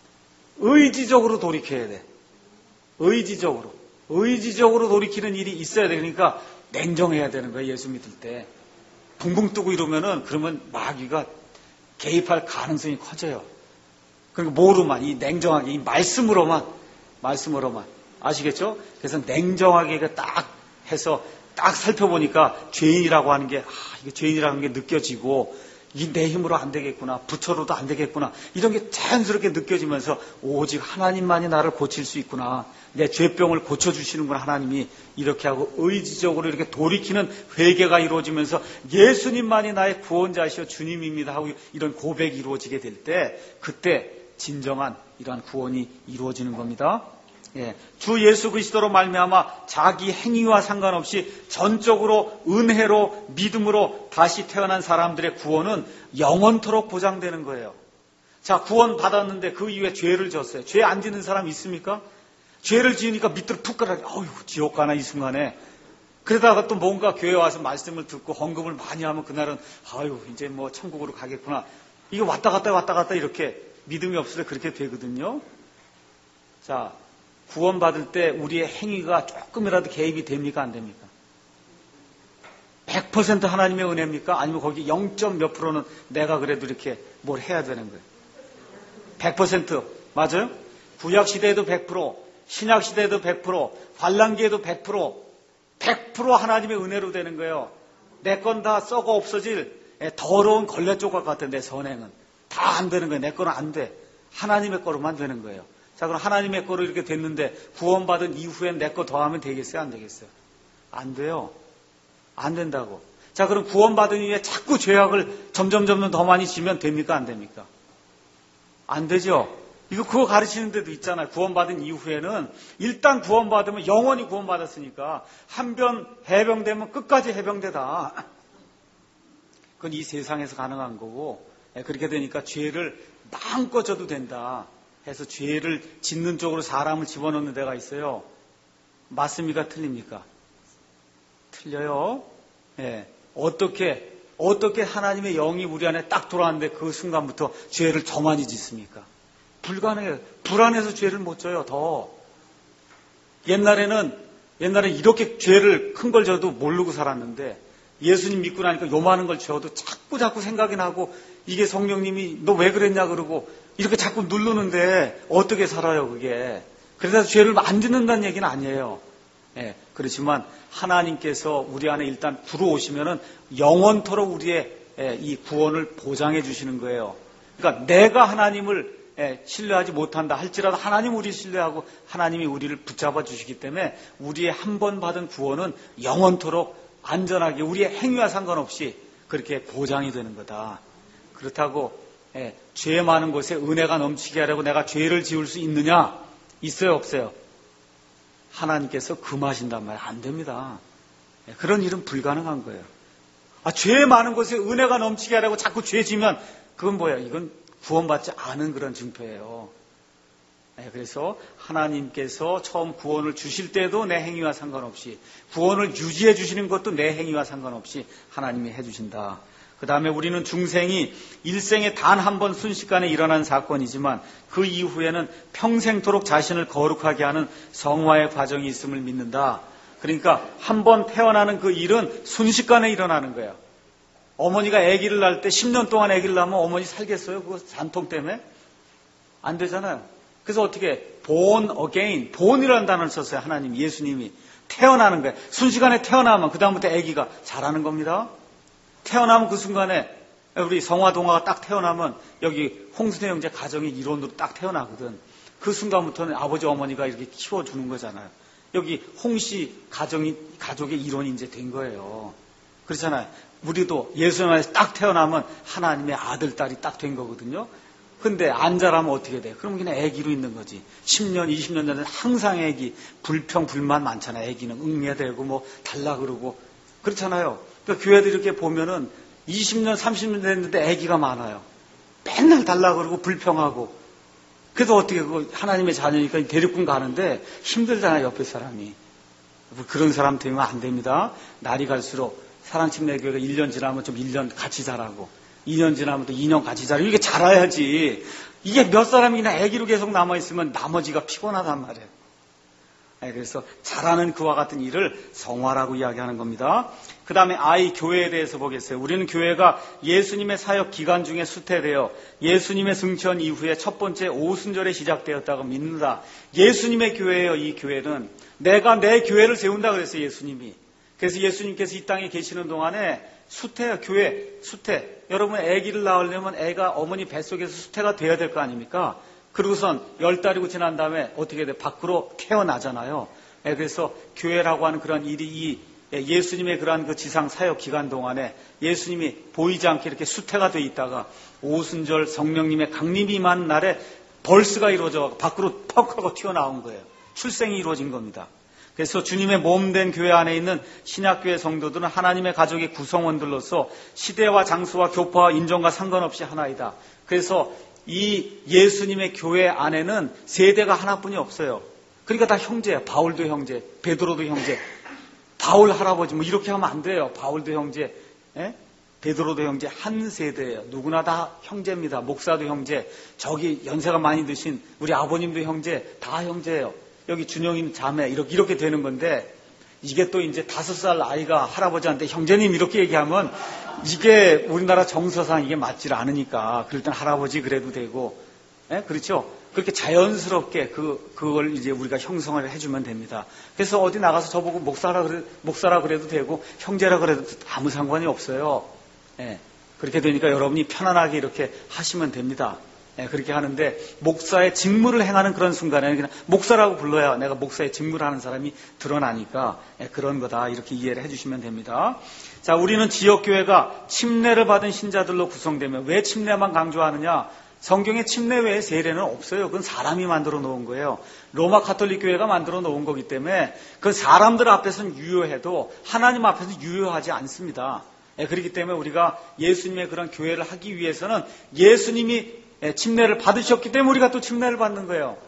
의지적으로 돌이켜야 돼. 의지적으로. 의지적으로 돌이키는 일이 있어야 돼. 그러니까 냉정해야 되는 거예요. 예수 믿을 때. 붕붕 뜨고 이러면은 그러면 마귀가 개입할 가능성이 커져요. 그러니까 뭐로만, 이 냉정하게, 이 말씀으로만, 말씀으로만. 아시겠죠? 그래서 냉정하게 딱 해서 딱 살펴보니까 죄인이라고 하는 게, 아, 이게 죄인이라는 게 느껴지고, 이 내 힘으로 안 되겠구나, 부처로도 안 되겠구나, 이런 게 자연스럽게 느껴지면서, 오직 하나님만이 나를 고칠 수 있구나. 내 죄병을 고쳐주시는구나, 하나님이. 이렇게 하고 의지적으로 이렇게 돌이키는 회개가 이루어지면서 예수님만이 나의 구원자시오 주님입니다 하고 이런 고백이 이루어지게 될 때, 그때 진정한 이러한 구원이 이루어지는 겁니다. 예, 주 예수 그리스도로 말미암아 자기 행위와 상관없이 전적으로 은혜로 믿음으로 다시 태어난 사람들의 구원은 영원토록 보장되는 거예요. 자, 구원 받았는데 그 이후에 죄를 졌어요. 죄 안 짓는 사람 있습니까? 죄를 지으니까 밑으로 푹 가라. 어휴, 지옥 가나 이 순간에. 그러다가 또 뭔가 교회 와서 말씀을 듣고 헌금을 많이 하면 그날은 아유 이제 뭐 천국으로 가겠구나. 이게 왔다 갔다 왔다 갔다 이렇게 믿음이 없을 때 그렇게 되거든요. 자, 구원받을 때 우리의 행위가 조금이라도 개입이 됩니까 안 됩니까? 백 퍼센트 하나님의 은혜입니까? 아니면 거기 영 점 몇 프로는 내가 그래도 이렇게 뭘 해야 되는 거예요? 백 퍼센트 맞아요? 구약시대에도 백 퍼센트, 신약시대에도 백 퍼센트, 환란기에도 백 퍼센트, 백 퍼센트 하나님의 은혜로 되는 거예요. 내 건 다 썩어 없어질 더러운 걸레 조각 같은 내 선행은 다 안 되는 거예요. 내 거는 안 돼. 하나님의 거로만 되는 거예요. 자, 그럼 하나님의 거로 이렇게 됐는데 구원받은 이후엔 내 거 더하면 되겠어요? 안 되겠어요? 안 돼요. 안 된다고. 자, 그럼 구원받은 이후에 자꾸 죄악을 점점 점점 더 많이 지면 됩니까? 안 됩니까? 안 되죠. 이거 그거 가르치는 데도 있잖아요. 구원받은 이후에는 일단 구원받으면 영원히 구원받았으니까 한 번 해병되면 끝까지 해병되다. 그건 이 세상에서 가능한 거고 그렇게 되니까 죄를 마음껏 져도 된다 해서 죄를 짓는 쪽으로 사람을 집어넣는 데가 있어요. 맞습니까? 틀립니까? 틀려요. 예. 어떻게 어떻게 하나님의 영이 우리 안에 딱 들어왔는데 그 순간부터 죄를 더 많이 짓습니까? 불가능해요. 불안해서 죄를 못 져요. 더. 옛날에는 옛날에 이렇게 죄를 큰 걸 져도 모르고 살았는데 예수님 믿고 나니까 요만한 걸 져도 자꾸 자꾸 생각이 나고 이게 성령님이 너 왜 그랬냐 그러고 이렇게 자꾸 누르는데 어떻게 살아요 그게. 그래서 죄를 안 짓는다는 얘기는 아니에요. 예, 그렇지만 하나님께서 우리 안에 일단 들어오시면은 영원토록 우리의 예, 이 구원을 보장해 주시는 거예요. 그러니까 내가 하나님을 예, 신뢰하지 못한다 할지라도 하나님 우리 신뢰하고 하나님이 우리를 붙잡아 주시기 때문에 우리의 한 번 받은 구원은 영원토록 안전하게 우리의 행위와 상관없이 그렇게 보장이 되는 거다. 그렇다고 예, 죄 많은 곳에 은혜가 넘치게 하려고 내가 죄를 지을 수 있느냐? 있어요 없어요? 하나님께서 금하신단 말이에요. 안 됩니다. 예, 그런 일은 불가능한 거예요. 아, 죄 많은 곳에 은혜가 넘치게 하려고 자꾸 죄 지면 그건 뭐예요? 이건 구원받지 않은 그런 증표예요. 네, 그래서 하나님께서 처음 구원을 주실 때도 내 행위와 상관없이 구원을 유지해 주시는 것도 내 행위와 상관없이 하나님이 해주신다. 그 다음에 우리는 중생이 일생에 단 한 번 순식간에 일어난 사건이지만 그 이후에는 평생토록 자신을 거룩하게 하는 성화의 과정이 있음을 믿는다. 그러니까 한 번 태어나는 그 일은 순식간에 일어나는 거예요. 어머니가 아기를 낳을 때 십 년 동안 아기를 낳으면 어머니 살겠어요? 그거 잔통 때문에? 안 되잖아요. 그래서 어떻게 born again, born이라는 단어를 썼어요. 하나님, 예수님이. 태어나는 거예요. 순식간에 태어나면 그 다음부터 아기가 자라는 겁니다. 태어나면 그 순간에 우리 성화동화가 딱 태어나면 여기 홍순혜 형제 가정의 일원으로 딱 태어나거든. 그 순간부터는 아버지 어머니가 이렇게 키워주는 거잖아요. 여기 홍씨 가정이 가족의 일원이 이제 된 거예요. 그렇잖아요. 우리도 예수님 안에서 딱 태어나면 하나님의 아들, 딸이 딱 된 거거든요. 근데 안 자라면 어떻게 돼? 그럼 그냥 애기로 있는 거지. 십 년, 이십 년 전에는 항상 애기, 불평, 불만 많잖아요. 애기는 응애되고 뭐 달라 그러고. 그렇잖아요. 그러니까 교회들 이렇게 보면은 이십 년, 삼십 년 됐는데 애기가 많아요. 맨날 달라 그러고 불평하고. 그래도 어떻게 그거 하나님의 자녀니까 대륙군 가는데 힘들잖아요. 옆에 사람이. 그런 사람 되면 안 됩니다. 날이 갈수록 사랑침례교회가 일 년 지나면 좀 일 년 같이 자라고 이 년 지나면 또 이 년 같이 자라고 이렇게 자라야지. 이게 몇 사람이나 애기로 계속 남아있으면 나머지가 피곤하단 말이에요. 네, 그래서 자라는 그와 같은 일을 성화라고 이야기하는 겁니다. 그 다음에 아이 교회에 대해서 보겠어요. 우리는 교회가 예수님의 사역 기간 중에 수태되어 예수님의 승천 이후에 첫 번째 오순절에 시작되었다고 믿는다. 예수님의 교회예요. 이 교회는 내가 내 교회를 세운다 그랬어요. 예수님이. 그래서 예수님께서 이 땅에 계시는 동안에 수태야, 교회, 수태. 여러분 아기를 낳으려면 애가 어머니 뱃속에서 수태가 돼야 될 거 아닙니까? 그러고선 열 달이고 지난 다음에 어떻게 돼? 밖으로 태어나잖아요. 그래서 교회라고 하는 그런 일이 이 예수님의 그러한 그 지상 사역 기간 동안에 예수님이 보이지 않게 이렇게 수태가 돼 있다가 오순절 성령님의 강림이 임한 날에 벌스가 이루어져 밖으로 퍽 하고 튀어나온 거예요. 출생이 이루어진 겁니다. 그래서 주님의 몸된 교회 안에 있는 신약교회 성도들은 하나님의 가족의 구성원들로서 시대와 장소와 교파와 인종과 상관없이 하나이다. 그래서 이 예수님의 교회 안에는 세대가 하나뿐이 없어요. 그러니까 다 형제야. 바울도 형제, 베드로도 형제, 바울 할아버지 뭐 이렇게 하면 안 돼요. 바울도 형제, 예? 베드로도 형제, 한 세대예요. 누구나 다 형제입니다. 목사도 형제, 저기 연세가 많이 드신 우리 아버님도 형제, 다 형제예요. 여기 준영님 자매 이렇게 이렇게 되는 건데, 이게 또 이제 다섯 살 아이가 할아버지한테 형제님 이렇게 얘기하면 이게 우리나라 정서상 이게 맞질 않으니까 그럴 땐 할아버지 그래도 되고, 예? 그렇죠? 그렇게 자연스럽게 그, 그걸 이제 우리가 형성을 해주면 됩니다. 그래서 어디 나가서 저보고 목사라 그래, 목사라 그래도 되고 형제라 그래도 아무 상관이 없어요. 예. 그렇게 되니까 여러분이 편안하게 이렇게 하시면 됩니다. 예, 그렇게 하는데 목사의 직무를 행하는 그런 순간에는 그냥 목사라고 불러야 내가 목사의 직무를 하는 사람이 드러나니까 예, 그런 거다 이렇게 이해를 해주시면 됩니다. 자, 우리는 지역교회가 침례를 받은 신자들로 구성되며 왜 침례만 강조하느냐? 성경에 침례 외에 세례는 없어요. 그건 사람이 만들어 놓은 거예요. 로마 가톨릭 교회가 만들어 놓은 거기 때문에 그 사람들 앞에서는 유효해도 하나님 앞에서는 유효하지 않습니다. 예, 그렇기 때문에 우리가 예수님의 그런 교회를 하기 위해서는 예수님이 침례를 받으셨기 때문에 우리가 또 침례를 받는 거예요.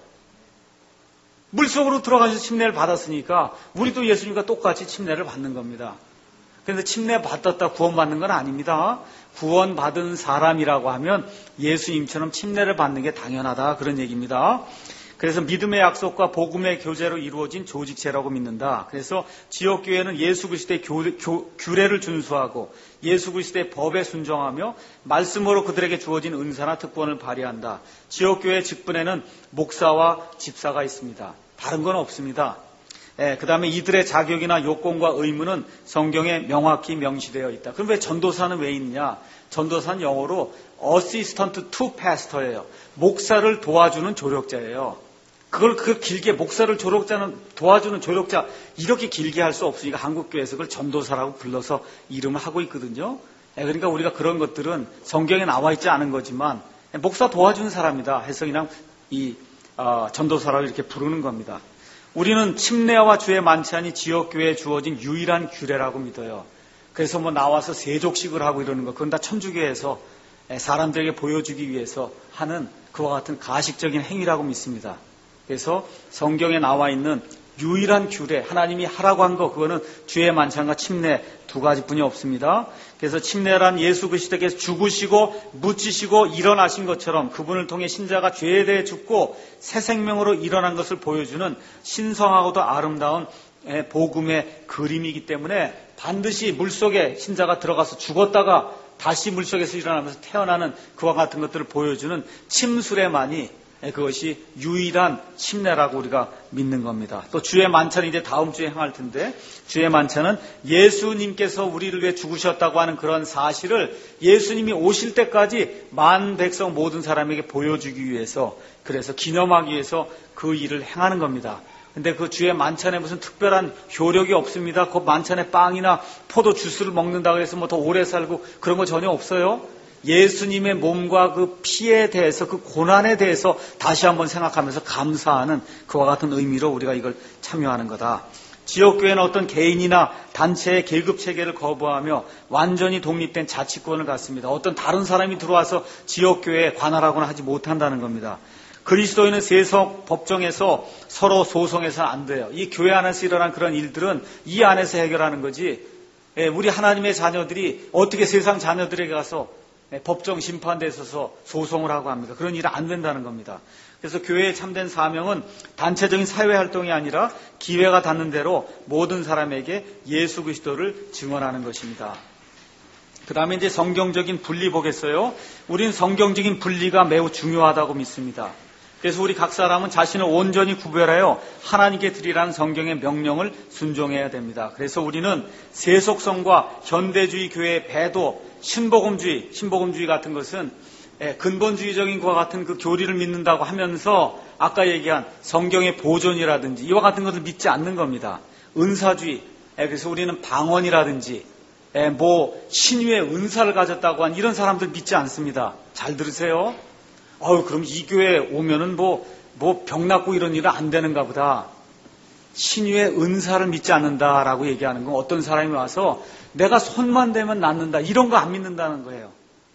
물속으로 들어가서 침례를 받았으니까 우리도 예수님과 똑같이 침례를 받는 겁니다. 그런데 침례 받았다 구원받는 건 아닙니다. 구원받은 사람이라고 하면 예수님처럼 침례를 받는 게 당연하다 그런 얘기입니다. 그래서 믿음의 약속과 복음의 교제로 이루어진 조직체라고 믿는다. 그래서 지역교회는 예수 그리스도의 교, 교, 규례를 준수하고 예수 그리스도의 법에 순종하며 말씀으로 그들에게 주어진 은사나 특권을 발휘한다. 지역교회 직분에는 목사와 집사가 있습니다. 다른 건 없습니다. 예, 그 다음에 이들의 자격이나 요건과 의무는 성경에 명확히 명시되어 있다. 그럼 왜 전도사는 왜 있느냐? 전도사는 영어로 assistant to pastor예요. 목사를 도와주는 조력자예요. 그걸 그 길게 목사를 조력자는 도와주는 조력자 이렇게 길게 할 수 없으니까 한국교회에서 그걸 전도사라고 불러서 이름을 하고 있거든요. 예, 그러니까 우리가 그런 것들은 성경에 나와 있지 않은 거지만 목사 도와주는 사람이다 해서 그냥 이 어, 전도사라고 이렇게 부르는 겁니다. 우리는 침례와 주의 만찬이 지역교회에 주어진 유일한 규례라고 믿어요. 그래서 뭐 나와서 세족식을 하고 이러는 거 그건 다 천주교에서 사람들에게 보여주기 위해서 하는 그와 같은 가식적인 행위라고 믿습니다. 그래서 성경에 나와 있는 유일한 규례, 하나님이 하라고 한 거 그거는 주의 만찬과 침례 두 가지뿐이 없습니다. 그래서 침례란 예수 그리스도께서 죽으시고 묻히시고 일어나신 것처럼 그분을 통해 신자가 죄에 대해 죽고 새 생명으로 일어난 것을 보여주는 신성하고도 아름다운 복음의 그림이기 때문에 반드시 물속에 신자가 들어가서 죽었다가 다시 물속에서 일어나면서 태어나는 그와 같은 것들을 보여주는 침수례만이 그것이 유일한 침례라고 우리가 믿는 겁니다. 또 주의 만찬이 이제 다음 주에 행할 텐데 주의 만찬은 예수님께서 우리를 위해 죽으셨다고 하는 그런 사실을 예수님이 오실 때까지 만 백성 모든 사람에게 보여주기 위해서 그래서 기념하기 위해서 그 일을 행하는 겁니다. 근데 그 주의 만찬에 무슨 특별한 효력이 없습니다. 그 만찬에 빵이나 포도 주스를 먹는다고 해서 뭐 더 오래 살고 그런 거 전혀 없어요. 예수님의 몸과 그 피에 대해서 그 고난에 대해서 다시 한번 생각하면서 감사하는 그와 같은 의미로 우리가 이걸 참여하는 거다. 지역교회는 어떤 개인이나 단체의 계급체계를 거부하며 완전히 독립된 자치권을 갖습니다. 어떤 다른 사람이 들어와서 지역교회에 관할하거나 하지 못한다는 겁니다. 그리스도인은 세속 법정에서 서로 소송해서는 안 돼요. 이 교회 안에서 일어난 그런 일들은 이 안에서 해결하는 거지 우리 하나님의 자녀들이 어떻게 세상 자녀들에게 가서 법정 심판대에 있어서 소송을 하고 합니다. 그런 일은 안 된다는 겁니다. 그래서 교회의 참된 사명은 단체적인 사회활동이 아니라 기회가 닿는 대로 모든 사람에게 예수 그리스도를 증언하는 것입니다. 그 다음에 이제 성경적인 분리 보겠어요. 우린 성경적인 분리가 매우 중요하다고 믿습니다. 그래서 우리 각 사람은 자신을 온전히 구별하여 하나님께 드리라는 성경의 명령을 순종해야 됩니다. 그래서 우리는 세속성과 현대주의 교회의 배도, 신복음주의, 신복음주의 같은 것은 근본주의적인 것과 같은 그 교리를 믿는다고 하면서 아까 얘기한 성경의 보존이라든지 이와 같은 것을 믿지 않는 겁니다. 은사주의, 그래서 우리는 방언이라든지 뭐 신유의 은사를 가졌다고 한 이런 사람들 믿지 않습니다. 잘 들으세요. 어우, 그럼 이 교회에 오면은 뭐, 뭐 병 낫고 이런 일은 안 되는가 보다. 신유의 은사를 믿지 않는다라고 얘기하는 건 어떤 사람이 와서 내가 손만 대면 낫는다. 이런 거 안 믿는다는 거예요.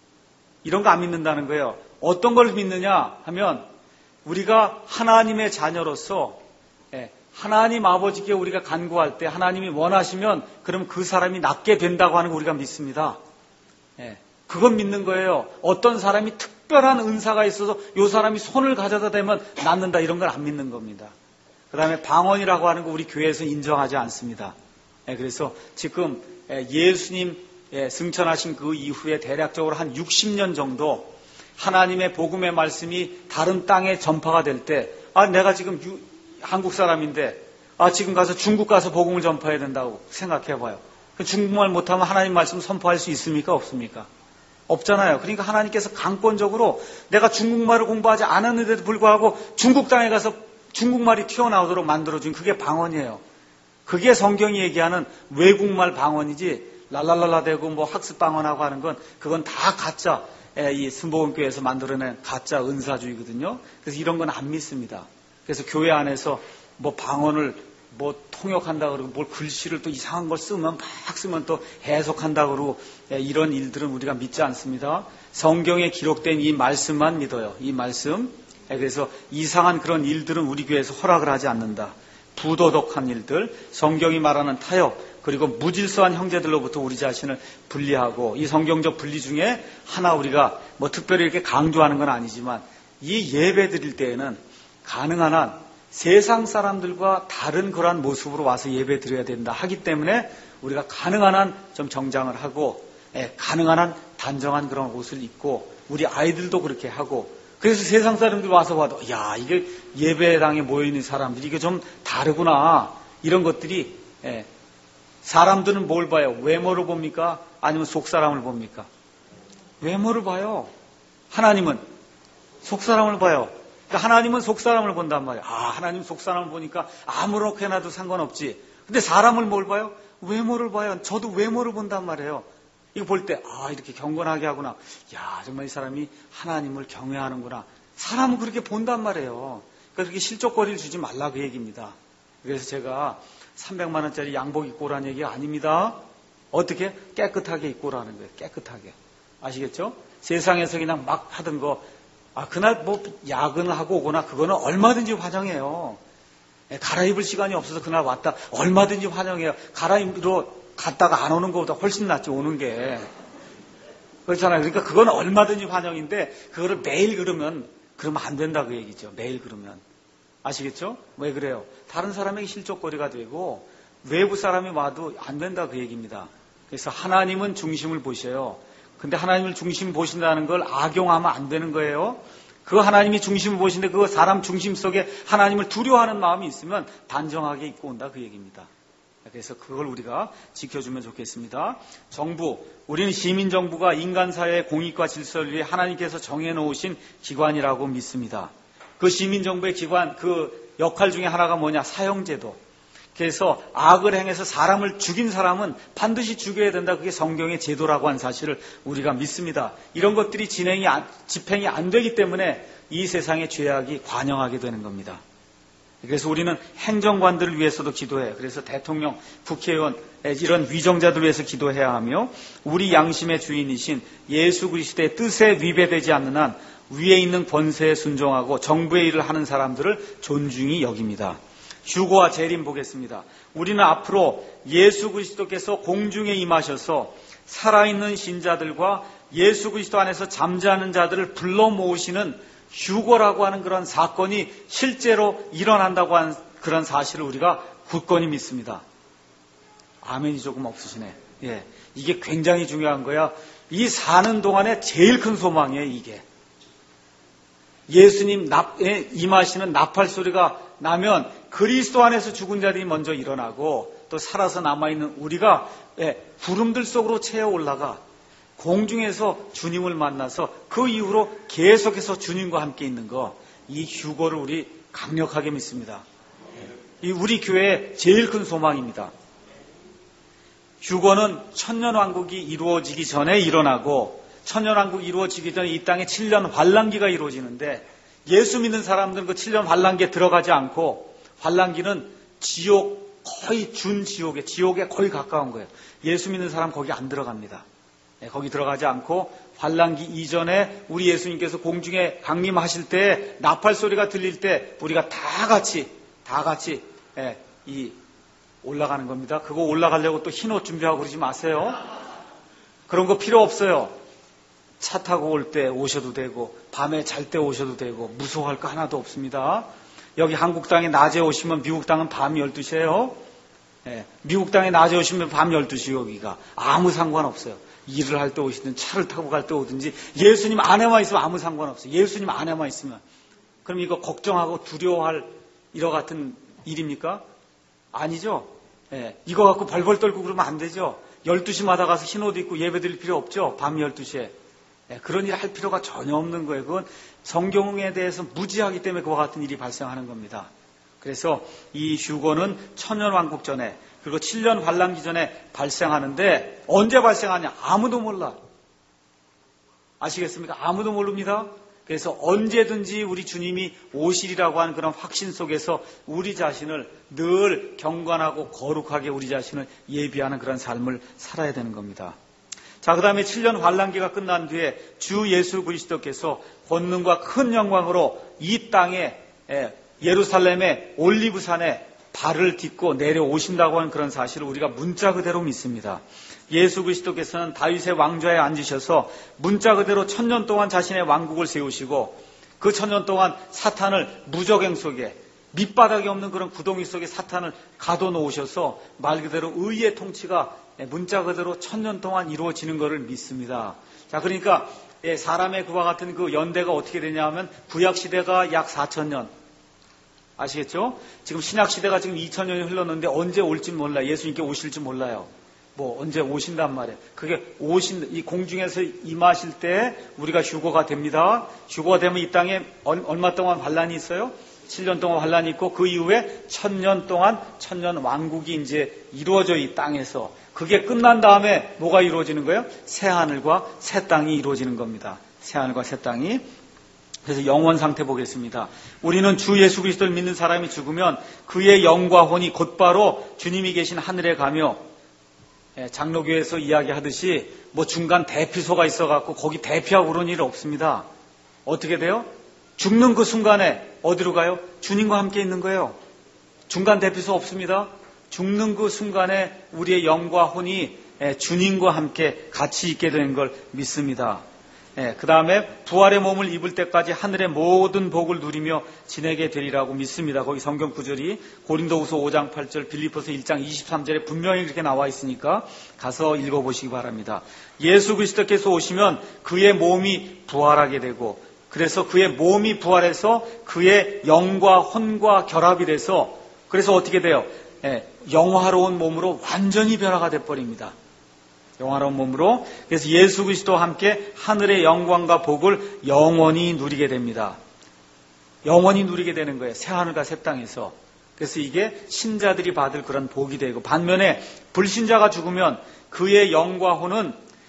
이런 거 안 믿는다는 거예요. 어떤 걸 믿느냐 하면 우리가 하나님의 자녀로서 예, 하나님 아버지께 우리가 간구할 때 하나님이 원하시면 그럼 그 사람이 낫게 된다고 하는 거 우리가 믿습니다. 예, 그건 믿는 거예요. 어떤 사람이 특별한 은사가 있어서 이 사람이 손을 가져다 대면 낫는다 이런 걸 안 믿는 겁니다. 그 다음에 방언이라고 하는 거 우리 교회에서 인정하지 않습니다. 예, 그래서 지금 예수님 승천하신 그 이후에 대략적으로 한 육십 년 정도 하나님의 복음의 말씀이 다른 땅에 전파가 될 때, 아, 내가 지금 유, 한국 사람인데, 아, 지금 가서 중국 가서 복음을 전파해야 된다고 생각해 봐요. 중국말 못하면 하나님 말씀 선포할 수 있습니까? 없습니까? 없잖아요. 그러니까 하나님께서 강권적으로 내가 중국말을 공부하지 않았는데도 불구하고 중국 땅에 가서 중국말이 튀어나오도록 만들어준 그게 방언이에요. 그게 성경이 얘기하는 외국말 방언이지, 랄랄랄라 대고 뭐 학습 방언하고 하는 건 그건 다 가짜, 이 순복음교회에서 만들어낸 가짜 은사주의거든요. 그래서 이런 건 안 믿습니다. 그래서 교회 안에서 뭐 방언을 뭐 통역한다 그러고 뭘 글씨를 또 이상한 걸 쓰면 막 쓰면 또 해석한다 그러고 이런 일들은 우리가 믿지 않습니다. 성경에 기록된 이 말씀만 믿어요. 이 말씀. 그래서 이상한 그런 일들은 우리 교회에서 허락을 하지 않는다. 부도덕한 일들, 성경이 말하는 타협, 그리고 무질서한 형제들로부터 우리 자신을 분리하고, 이 성경적 분리 중에 하나 우리가 뭐 특별히 이렇게 강조하는 건 아니지만, 이 예배 드릴 때에는 가능한 한 세상 사람들과 다른 그러한 모습으로 와서 예배 드려야 된다 하기 때문에 우리가 가능한 한 좀 정장을 하고, 예, 가능한 한 단정한 그런 옷을 입고, 우리 아이들도 그렇게 하고, 그래서 세상 사람들 와서 봐도, 야, 이게 예배당에 모여있는 사람들이 이게 좀 다르구나. 이런 것들이, 예, 사람들은 뭘 봐요? 외모를 봅니까? 아니면 속사람을 봅니까? 외모를 봐요. 하나님은 속사람을 봐요. 그러니까 하나님은 속사람을 본단 말이에요. 아, 하나님 속사람을 보니까 아무렇게 해놔도 상관없지. 근데 사람을 뭘 봐요? 외모를 봐요. 저도 외모를 본단 말이에요. 이거 볼 때, 아, 이렇게 경건하게 하구나. 야, 정말 이 사람이 하나님을 경외하는구나. 사람은 그렇게 본단 말이에요. 그러니까 그렇게 실족거리를 주지 말라 그 얘기입니다. 그래서 제가 삼백만 원짜리 양복 입고 오라는 얘기가 아닙니다. 어떻게? 깨끗하게 입고 오라는 거예요. 깨끗하게. 아시겠죠? 세상에서 그냥 막 하던 거, 아, 그날 뭐 야근을 하고 오거나 그거는 얼마든지 환영해요. 갈아입을 시간이 없어서 그날 왔다. 얼마든지 환영해요. 갈아입으러 갔다가 안 오는 것보다 훨씬 낫지, 오는 게. 그렇잖아요. 그러니까 그건 얼마든지 환영인데, 그거를 매일 그러면, 그러면 안 된다 그 얘기죠. 매일 그러면. 아시겠죠? 왜 그래요? 다른 사람에게 실족거리가 되고, 외부 사람이 와도 안 된다 그 얘기입니다. 그래서 하나님은 중심을 보셔요. 근데 하나님을 중심 보신다는 걸 악용하면 안 되는 거예요. 그 하나님이 중심을 보시는데 그 사람 중심 속에 하나님을 두려워하는 마음이 있으면 단정하게 입고 온다 그 얘기입니다. 그래서 그걸 우리가 지켜주면 좋겠습니다. 정부, 우리는 시민정부가 인간사회의 공익과 질서를 위해 하나님께서 정해놓으신 기관이라고 믿습니다. 그 시민정부의 기관, 그 역할 중에 하나가 뭐냐? 사형제도. 그래서 악을 행해서 사람을 죽인 사람은 반드시 죽여야 된다. 그게 성경의 제도라고 한 사실을 우리가 믿습니다. 이런 것들이 진행이, 집행이 안 되기 때문에 이 세상의 죄악이 관영하게 되는 겁니다. 그래서 우리는 행정관들을 위해서도 기도해요. 그래서 대통령, 국회의원, 이런 위정자들을 위해서 기도해야 하며, 우리 양심의 주인이신 예수 그리스도의 뜻에 위배되지 않는 한 위에 있는 권세에 순종하고 정부의 일을 하는 사람들을 존중히 여깁니다. 휴거와 재림 보겠습니다. 우리는 앞으로 예수 그리스도께서 공중에 임하셔서 살아있는 신자들과 예수 그리스도 안에서 잠자는 자들을 불러 모으시는 휴거라고 하는 그런 사건이 실제로 일어난다고 하는 그런 사실을 우리가 굳건히 믿습니다. 아멘이 조금 없으시네. 예, 이게 굉장히 중요한 거야. 이 사는 동안에 제일 큰 소망이에요, 이게. 예수님 납에 임하시는 나팔 소리가 나면 그리스도 안에서 죽은 자들이 먼저 일어나고 또 살아서 남아있는 우리가 구름들 속으로 채어 올라가 공중에서 주님을 만나서 그 이후로 계속해서 주님과 함께 있는 거, 이 휴거를 우리 강력하게 믿습니다. 이 우리 교회의 제일 큰 소망입니다. 휴거는 천년왕국이 이루어지기 전에 일어나고, 천년왕국이 이루어지기 전에 이 땅에 칠 년 환란기가 이루어지는데, 예수 믿는 사람들은 그 칠 년 환란기에 들어가지 않고, 환란기는 지옥, 거의 준지옥에, 지옥에 거의 가까운 거예요. 예수 믿는 사람 거기 안 들어갑니다. 네, 거기 들어가지 않고 환란기 이전에 우리 예수님께서 공중에 강림하실 때 나팔 소리가 들릴 때 우리가 다 같이 다 같이 예, 이 올라가는 겁니다. 그거 올라가려고 또 흰 옷 준비하고 그러지 마세요. 그런 거 필요 없어요. 차 타고 올 때 오셔도 되고 밤에 잘 때 오셔도 되고 무서워할 거 하나도 없습니다. 여기 한국 땅에 낮에 오시면 미국 땅은 밤 열두 시예요. 예, 미국 땅에 낮에 오시면 밤 열두 시 여기가 아무 상관없어요. 일을 할 때 오시든 차를 타고 갈 때 오든지 예수님 안에만 있으면 아무 상관없어요. 예수님 안에만 있으면. 그럼 이거 걱정하고 두려워할 이러 같은 일입니까? 아니죠. 예, 이거 갖고 벌벌 떨고 그러면 안 되죠. 열두 시마다 가서 흰 옷 입고 예배 드릴 필요 없죠. 밤 열두 시에. 예, 그런 일 할 필요가 전혀 없는 거예요. 그건 성경에 대해서 무지하기 때문에 그와 같은 일이 발생하는 겁니다. 그래서 이 휴거는 천년왕국 전에 그리고 칠 년 환란기 전에 발생하는데 언제 발생하냐? 아무도 몰라. 아시겠습니까? 아무도 모릅니다. 그래서 언제든지 우리 주님이 오시리라고 하는 그런 확신 속에서 우리 자신을 늘 경건하고 거룩하게 우리 자신을 예비하는 그런 삶을 살아야 되는 겁니다. 자, 그 다음에 칠 년 환란기가 끝난 뒤에 주 예수 그리스도께서 권능과 큰 영광으로 이 땅에 예루살렘의 올리브산에 발을 딛고 내려오신다고 하는 그런 사실을 우리가 문자 그대로 믿습니다. 예수 그리스도께서는 다윗의 왕좌에 앉으셔서 문자 그대로 천년 동안 자신의 왕국을 세우시고 그 천년 동안 사탄을 무적행 속에 밑바닥이 없는 그런 구덩이 속에 사탄을 가둬놓으셔서 말 그대로 의의 통치가 문자 그대로 천년 동안 이루어지는 것을 믿습니다. 자, 그러니까 사람의 그와 같은 그 연대가 어떻게 되냐 하면 구약시대가 약 사천 년. 아시겠죠? 지금 신약시대가 지금 이천 년이 흘렀는데 언제 올지 몰라요. 예수님께 오실지 몰라요. 뭐 언제 오신단 말이에요. 그게 오신 이 공중에서 임하실 때 우리가 휴거가 됩니다. 휴거가 되면 이 땅에 얼마 동안 환란이 있어요? 칠 년 동안 환란이 있고 그 이후에 천년 동안 천년 왕국이 이제 이루어져 이 땅에서 그게 끝난 다음에 뭐가 이루어지는 거예요? 새 하늘과 새 땅이 이루어지는 겁니다. 새 하늘과 새 땅이. 그래서 영원 상태 보겠습니다. 우리는 주 예수 그리스도를 믿는 사람이 죽으면 그의 영과 혼이 곧바로 주님이 계신 하늘에 가며 장로교에서 이야기하듯이 뭐 중간 대피소가 있어갖고 거기 대피하고 그런 일 없습니다. 어떻게 돼요? 죽는 그 순간에 어디로 가요? 주님과 함께 있는 거예요. 중간 대피소 없습니다. 죽는 그 순간에 우리의 영과 혼이 주님과 함께 같이 있게 되는 걸 믿습니다. 그 다음에 부활의 몸을 입을 때까지 하늘의 모든 복을 누리며 지내게 되리라고 믿습니다. 거기 성경 구절이 고린도후서 오 장 팔 절, 빌립보서 일 장 이십삼 절에 분명히 그렇게 나와 있으니까 가서 읽어보시기 바랍니다. 예수 그리스도께서 오시면 그의 몸이 부활하게 되고 그래서 그의 몸이 부활해서 그의 영과 혼과 결합이 돼서 그래서 어떻게 돼요? 예, 영화로운 몸으로 완전히 변화가 돼버립니다. 영화로운 몸으로. 그래서 예수 그리스도와 함께 하늘의 영광과 복을 영원히 누리게 됩니다. 영원히 누리게 되는 거예요. 새하늘과 새 땅에서. 그래서 이게 신자들이 받을 그런 복이 되고 반면에 불신자가 죽으면 그의 영과 혼은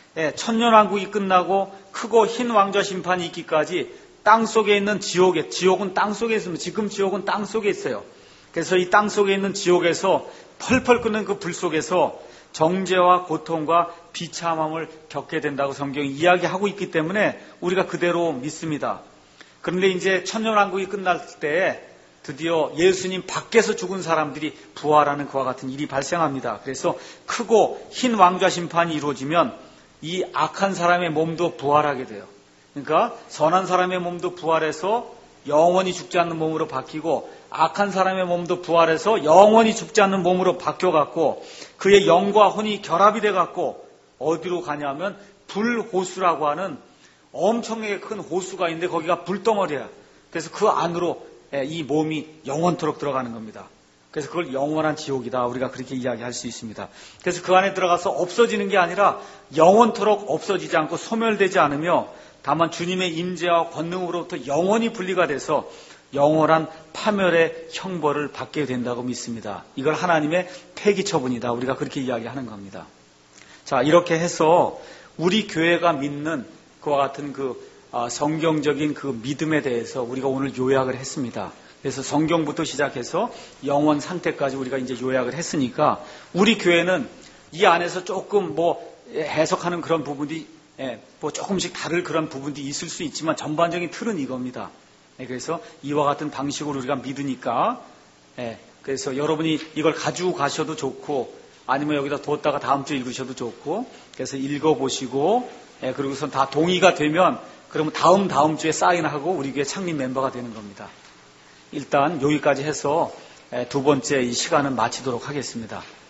천년왕국이 끝나고 크고 흰 왕좌 심판이 있기까지 땅 속에 있는 지옥에, 지옥은 땅 속에 있습니다. 지금 지옥은 땅 속에 있어요. 그래서 이 땅 속에 있는 지옥에서 펄펄 끓는 그 불 속에서 정죄와 고통과 비참함을 겪게 된다고 성경이 이야기하고 있기 때문에 우리가 그대로 믿습니다. 그런데 이제 천년왕국이 끝날 때 드디어 예수님 밖에서 죽은 사람들이 부활하는 그와 같은 일이 발생합니다. 그래서 크고 흰 왕좌 심판이 이루어지면 이 악한 사람의 몸도 부활하게 돼요. 그러니까 선한 사람의 몸도 부활해서 영원히 죽지 않는 몸으로 바뀌고 악한 사람의 몸도 부활해서 영원히 죽지 않는 몸으로 바뀌어갖고 그의 영과 혼이 결합이 돼갖고 어디로 가냐면 불호수라고 하는 엄청나게 큰 호수가 있는데 거기가 불덩어리야. 그래서 그 안으로 이 몸이 영원토록 들어가는 겁니다. 그래서 그걸 영원한 지옥이다. 우리가 그렇게 이야기할 수 있습니다. 그래서 그 안에 들어가서 없어지는 게 아니라 영원토록 없어지지 않고 소멸되지 않으며 다만 주님의 임재와 권능으로부터 영원히 분리가 돼서 영원한 파멸의 형벌을 받게 된다고 믿습니다. 이걸 하나님의 폐기 처분이다. 우리가 그렇게 이야기하는 겁니다. 자, 이렇게 해서 우리 교회가 믿는 그와 같은 그 성경적인 그 믿음에 대해서 우리가 오늘 요약을 했습니다. 그래서 성경부터 시작해서 영원 상태까지 우리가 이제 요약을 했으니까 우리 교회는 이 안에서 조금 뭐 해석하는 그런 부분이 예, 뭐 조금씩 다를 그런 부분도 있을 수 있지만 전반적인 틀은 이겁니다. 예, 그래서 이와 같은 방식으로 우리가 믿으니까 예, 그래서 여러분이 이걸 가지고 가셔도 좋고 아니면 여기다 뒀다가 다음 주에 읽으셔도 좋고 그래서 읽어보시고 예, 그리고선 다 동의가 되면 그러면 다음 다음 주에 사인하고 우리 교회 창립 멤버가 되는 겁니다. 일단 여기까지 해서 두 번째 이 시간은 마치도록 하겠습니다.